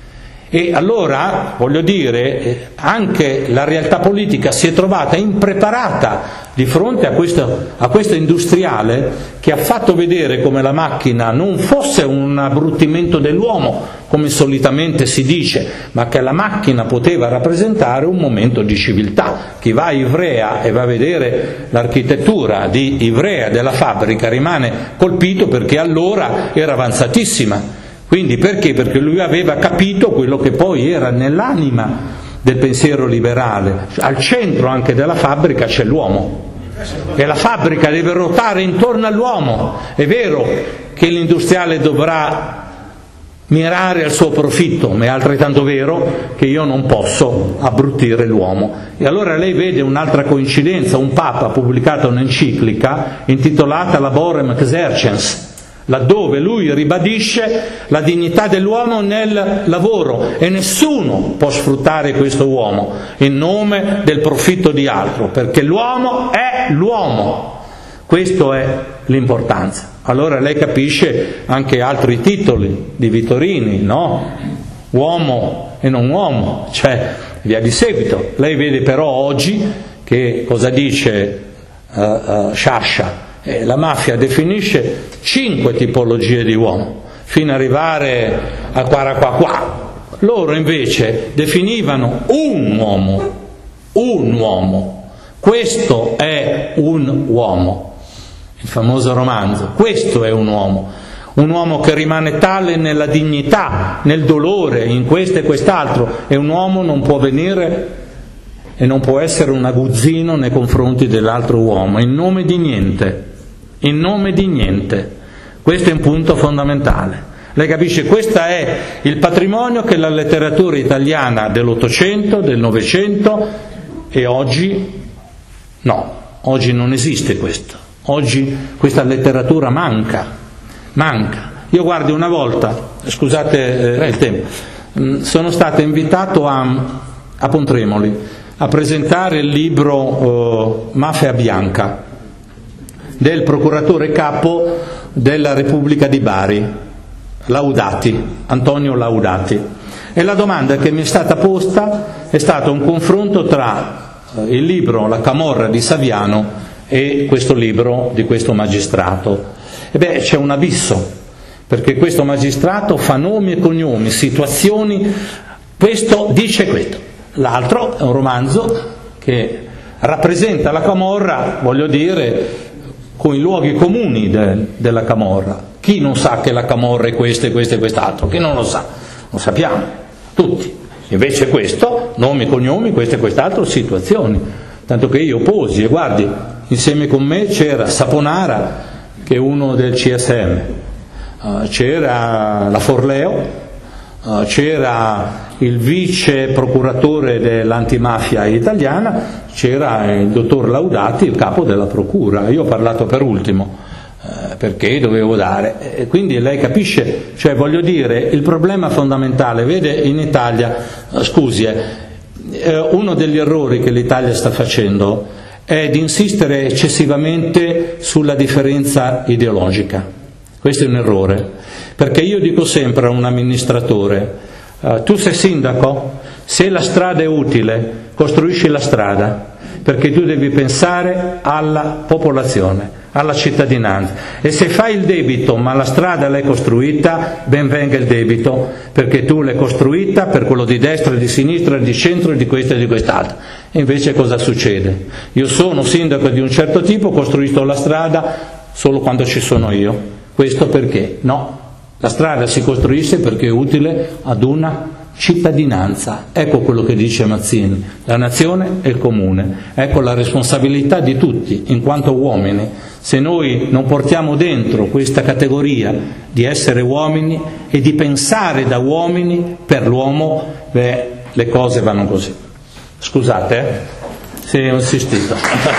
E allora, voglio dire, anche la realtà politica si è trovata impreparata di fronte a questo, a questo industriale che ha fatto vedere come la macchina non fosse un abbruttimento dell'uomo, come solitamente si dice, ma che la macchina poteva rappresentare un momento di civiltà. Chi va a Ivrea e va a vedere l'architettura di Ivrea, della fabbrica, rimane colpito, perché allora era avanzatissima. Quindi perché? Perché lui aveva capito quello che poi era nell'anima del pensiero liberale. Al centro anche della fabbrica c'è l'uomo, e la fabbrica deve ruotare intorno all'uomo. È vero che l'industriale dovrà mirare al suo profitto, ma è altrettanto vero che io non posso abbrutire l'uomo. E allora lei vede un'altra coincidenza: un Papa ha pubblicato un'enciclica intitolata Laborem Exercens, laddove lui ribadisce la dignità dell'uomo nel lavoro, e nessuno può sfruttare questo uomo in nome del profitto di altro, perché l'uomo è l'uomo. Questo è l'importanza. Allora lei capisce anche altri titoli di Vittorini, no? Uomo e non uomo, cioè via di seguito. Lei vede però oggi che cosa dice uh, uh, Sciascia? Eh, la mafia definisce cinque tipologie di uomo, fino ad arrivare a qua qua qua. Loro invece definivano un uomo, un uomo. Questo è un uomo, il famoso romanzo, questo è un uomo. Un uomo che rimane tale nella dignità, nel dolore, in questo e quest'altro, e un uomo non può venire e non può essere un aguzzino nei confronti dell'altro uomo, in nome di niente, in nome di niente. Questo è un punto fondamentale. Lei capisce? Questo è il patrimonio che la letteratura italiana dell'Ottocento, del Novecento e oggi, no, oggi non esiste questo. Oggi questa letteratura manca, manca. Io guardi una volta, scusate eh, il tempo, sono stato invitato a, a Pontremoli a presentare il libro eh, Mafia Bianca del procuratore capo della Repubblica di Bari, Laudati, Antonio Laudati. E la domanda che mi è stata posta è stato un confronto tra il libro La Camorra di Saviano e questo libro di questo magistrato. E beh, c'è un abisso, perché questo magistrato fa nomi e cognomi, situazioni, questo dice questo. L'altro è un romanzo che rappresenta la Camorra, voglio dire, con i luoghi comuni de, della Camorra. Chi non sa che la Camorra è questo e questo e quest'altro? Chi non lo sa? Lo sappiamo, tutti. Invece questo, nomi, cognomi, questo e quest'altro, situazioni. Tanto che io posi, e guardi, insieme con me c'era Saponara, che è uno del C S M, uh, c'era la Forleo, uh, c'era il vice procuratore dell'antimafia italiana, c'era il dottor Laudati, il capo della procura. Io ho parlato per ultimo, eh, perché dovevo dare. E quindi lei capisce, cioè voglio dire, il problema fondamentale, vede in Italia, eh, scusi, eh, uno degli errori che l'Italia sta facendo è di insistere eccessivamente sulla differenza ideologica. Questo è un errore, perché io dico sempre a un amministratore, Uh, tu sei sindaco? Se la strada è utile, costruisci la strada, perché tu devi pensare alla popolazione, alla cittadinanza. E se fai il debito, ma la strada l'hai costruita, ben venga il debito, perché tu l'hai costruita per quello di destra, di sinistra, di centro, di questo e di quest'altro. E invece cosa succede? Io sono sindaco di un certo tipo, costruisco la strada solo quando ci sono io. Questo perché? No. La strada si costruisce perché è utile ad una cittadinanza. Ecco quello che dice Mazzini, la nazione e il comune. Ecco la responsabilità di tutti, in quanto uomini. Se noi non portiamo dentro questa categoria di essere uomini e di pensare da uomini per l'uomo, beh, le cose vanno così. Scusate, eh? Se ho insistito.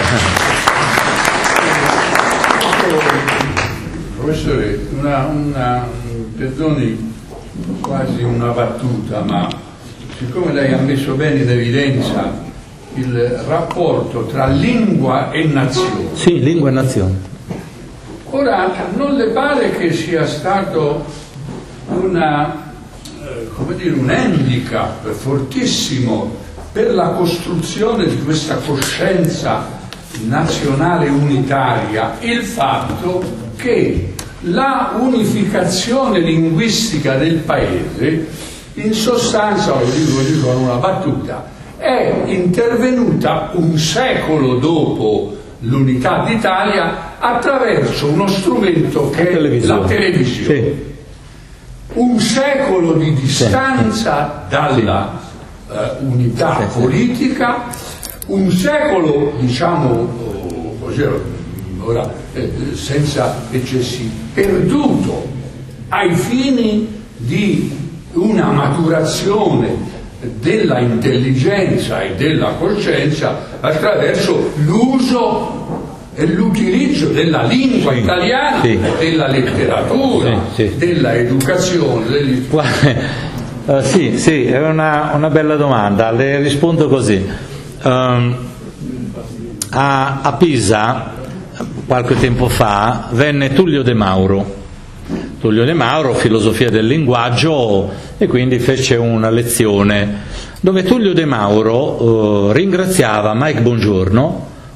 Professore, una... una... perdoni quasi una battuta, ma siccome lei ha messo bene in evidenza il rapporto tra lingua e nazione. Sì, lingua e nazione. Ora, non le pare che sia stato una, eh, come dire, un handicap fortissimo per la costruzione di questa coscienza nazionale unitaria il fatto che la unificazione linguistica del paese, in sostanza, lo dico, lo dico con una battuta, è intervenuta un secolo dopo l'unità d'Italia attraverso uno strumento che è la televisione. Sì. Un secolo di distanza sì. dalla sì. uh, unità sì, politica, un secolo, diciamo, uh, così, ora eh, senza eccessi, perduto ai fini di una maturazione della intelligenza e della coscienza attraverso l'uso e l'utilizzo della lingua sì, italiana, sì. della letteratura, sì, sì. della educazione. Degli... Uh, sì, sì, è una, una bella domanda, le rispondo così. Um, a, a Pisa qualche tempo fa venne Tullio De Mauro, Tullio De Mauro, filosofia del linguaggio, e quindi fece una lezione dove Tullio De Mauro eh, ringraziava Mike Bongiorno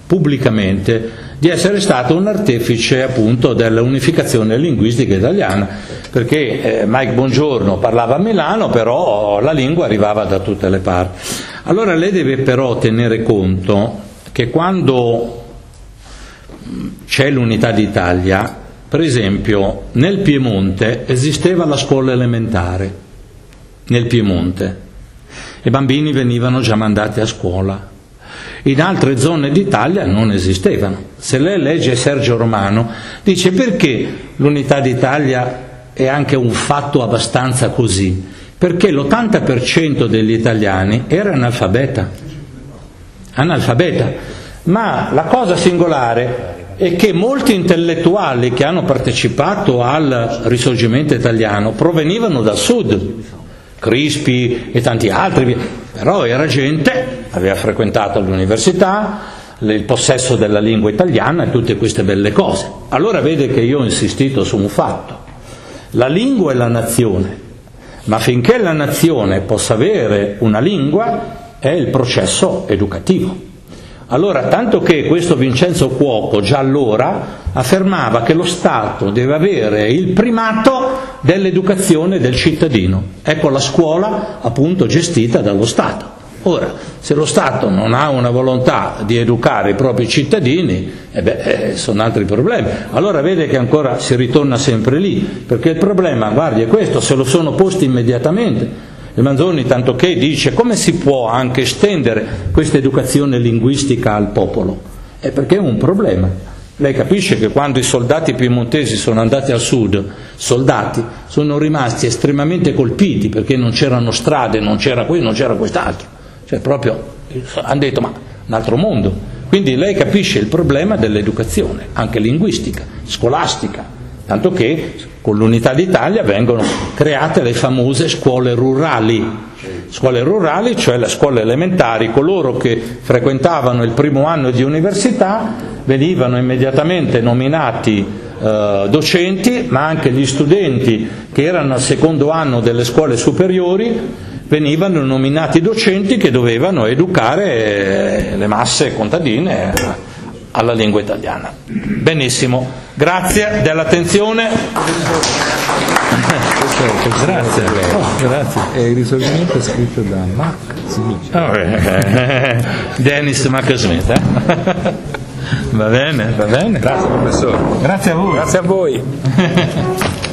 pubblicamente di essere stato un artefice appunto dell'unificazione linguistica italiana, perché eh, Mike Bongiorno parlava a Milano, però la lingua arrivava da tutte le parti. Allora lei deve però tenere conto che quando c'è l'unità d'Italia, per esempio nel Piemonte esisteva la scuola elementare, nel Piemonte, i bambini venivano già mandati a scuola. In altre zone d'Italia non esistevano. Se lei legge Sergio Romano, dice perché l'unità d'Italia è anche un fatto abbastanza così? Perché l'ottanta per cento degli italiani era analfabeta. Analfabeta. Ma la cosa singolare è che molti intellettuali che hanno partecipato al Risorgimento italiano provenivano dal sud, Crispi e tanti altri, però era gente, aveva frequentato l'università, il possesso della lingua italiana e tutte queste belle cose. Allora vede che io ho insistito su un fatto: la lingua è la nazione, ma finché la nazione possa avere una lingua è il processo educativo. Allora, tanto che questo Vincenzo Cuoco già allora affermava che lo Stato deve avere il primato dell'educazione del cittadino. Ecco la scuola appunto gestita dallo Stato. Ora, se lo Stato non ha una volontà di educare i propri cittadini, eh beh, eh, sono altri problemi. Allora vede che ancora si ritorna sempre lì, perché il problema, guardi, è questo, se lo sono posti immediatamente. Il Manzoni tanto che dice come si può anche estendere questa educazione linguistica al popolo? È perché è un problema. Lei capisce che quando i soldati piemontesi sono andati al sud, soldati, sono rimasti estremamente colpiti perché non c'erano strade, non c'era qui, non c'era quest'altro. Cioè proprio hanno detto ma un altro mondo. Quindi lei capisce il problema dell'educazione, anche linguistica, scolastica. Tanto che con l'unità d'Italia vengono create le famose scuole rurali, scuole rurali, cioè le scuole elementari, coloro che frequentavano il primo anno di università venivano immediatamente nominati eh, docenti, ma anche gli studenti che erano al secondo anno delle scuole superiori venivano nominati docenti che dovevano educare le masse contadine alla lingua italiana. Benissimo, grazie dell'attenzione. Grazie. Oh, grazie. E il risorgimento è scritto da Mac Smith. Oh, eh, Dennis Mac Smith. Eh? Va bene, va bene. Grazie professore. Grazie a voi. Grazie a voi.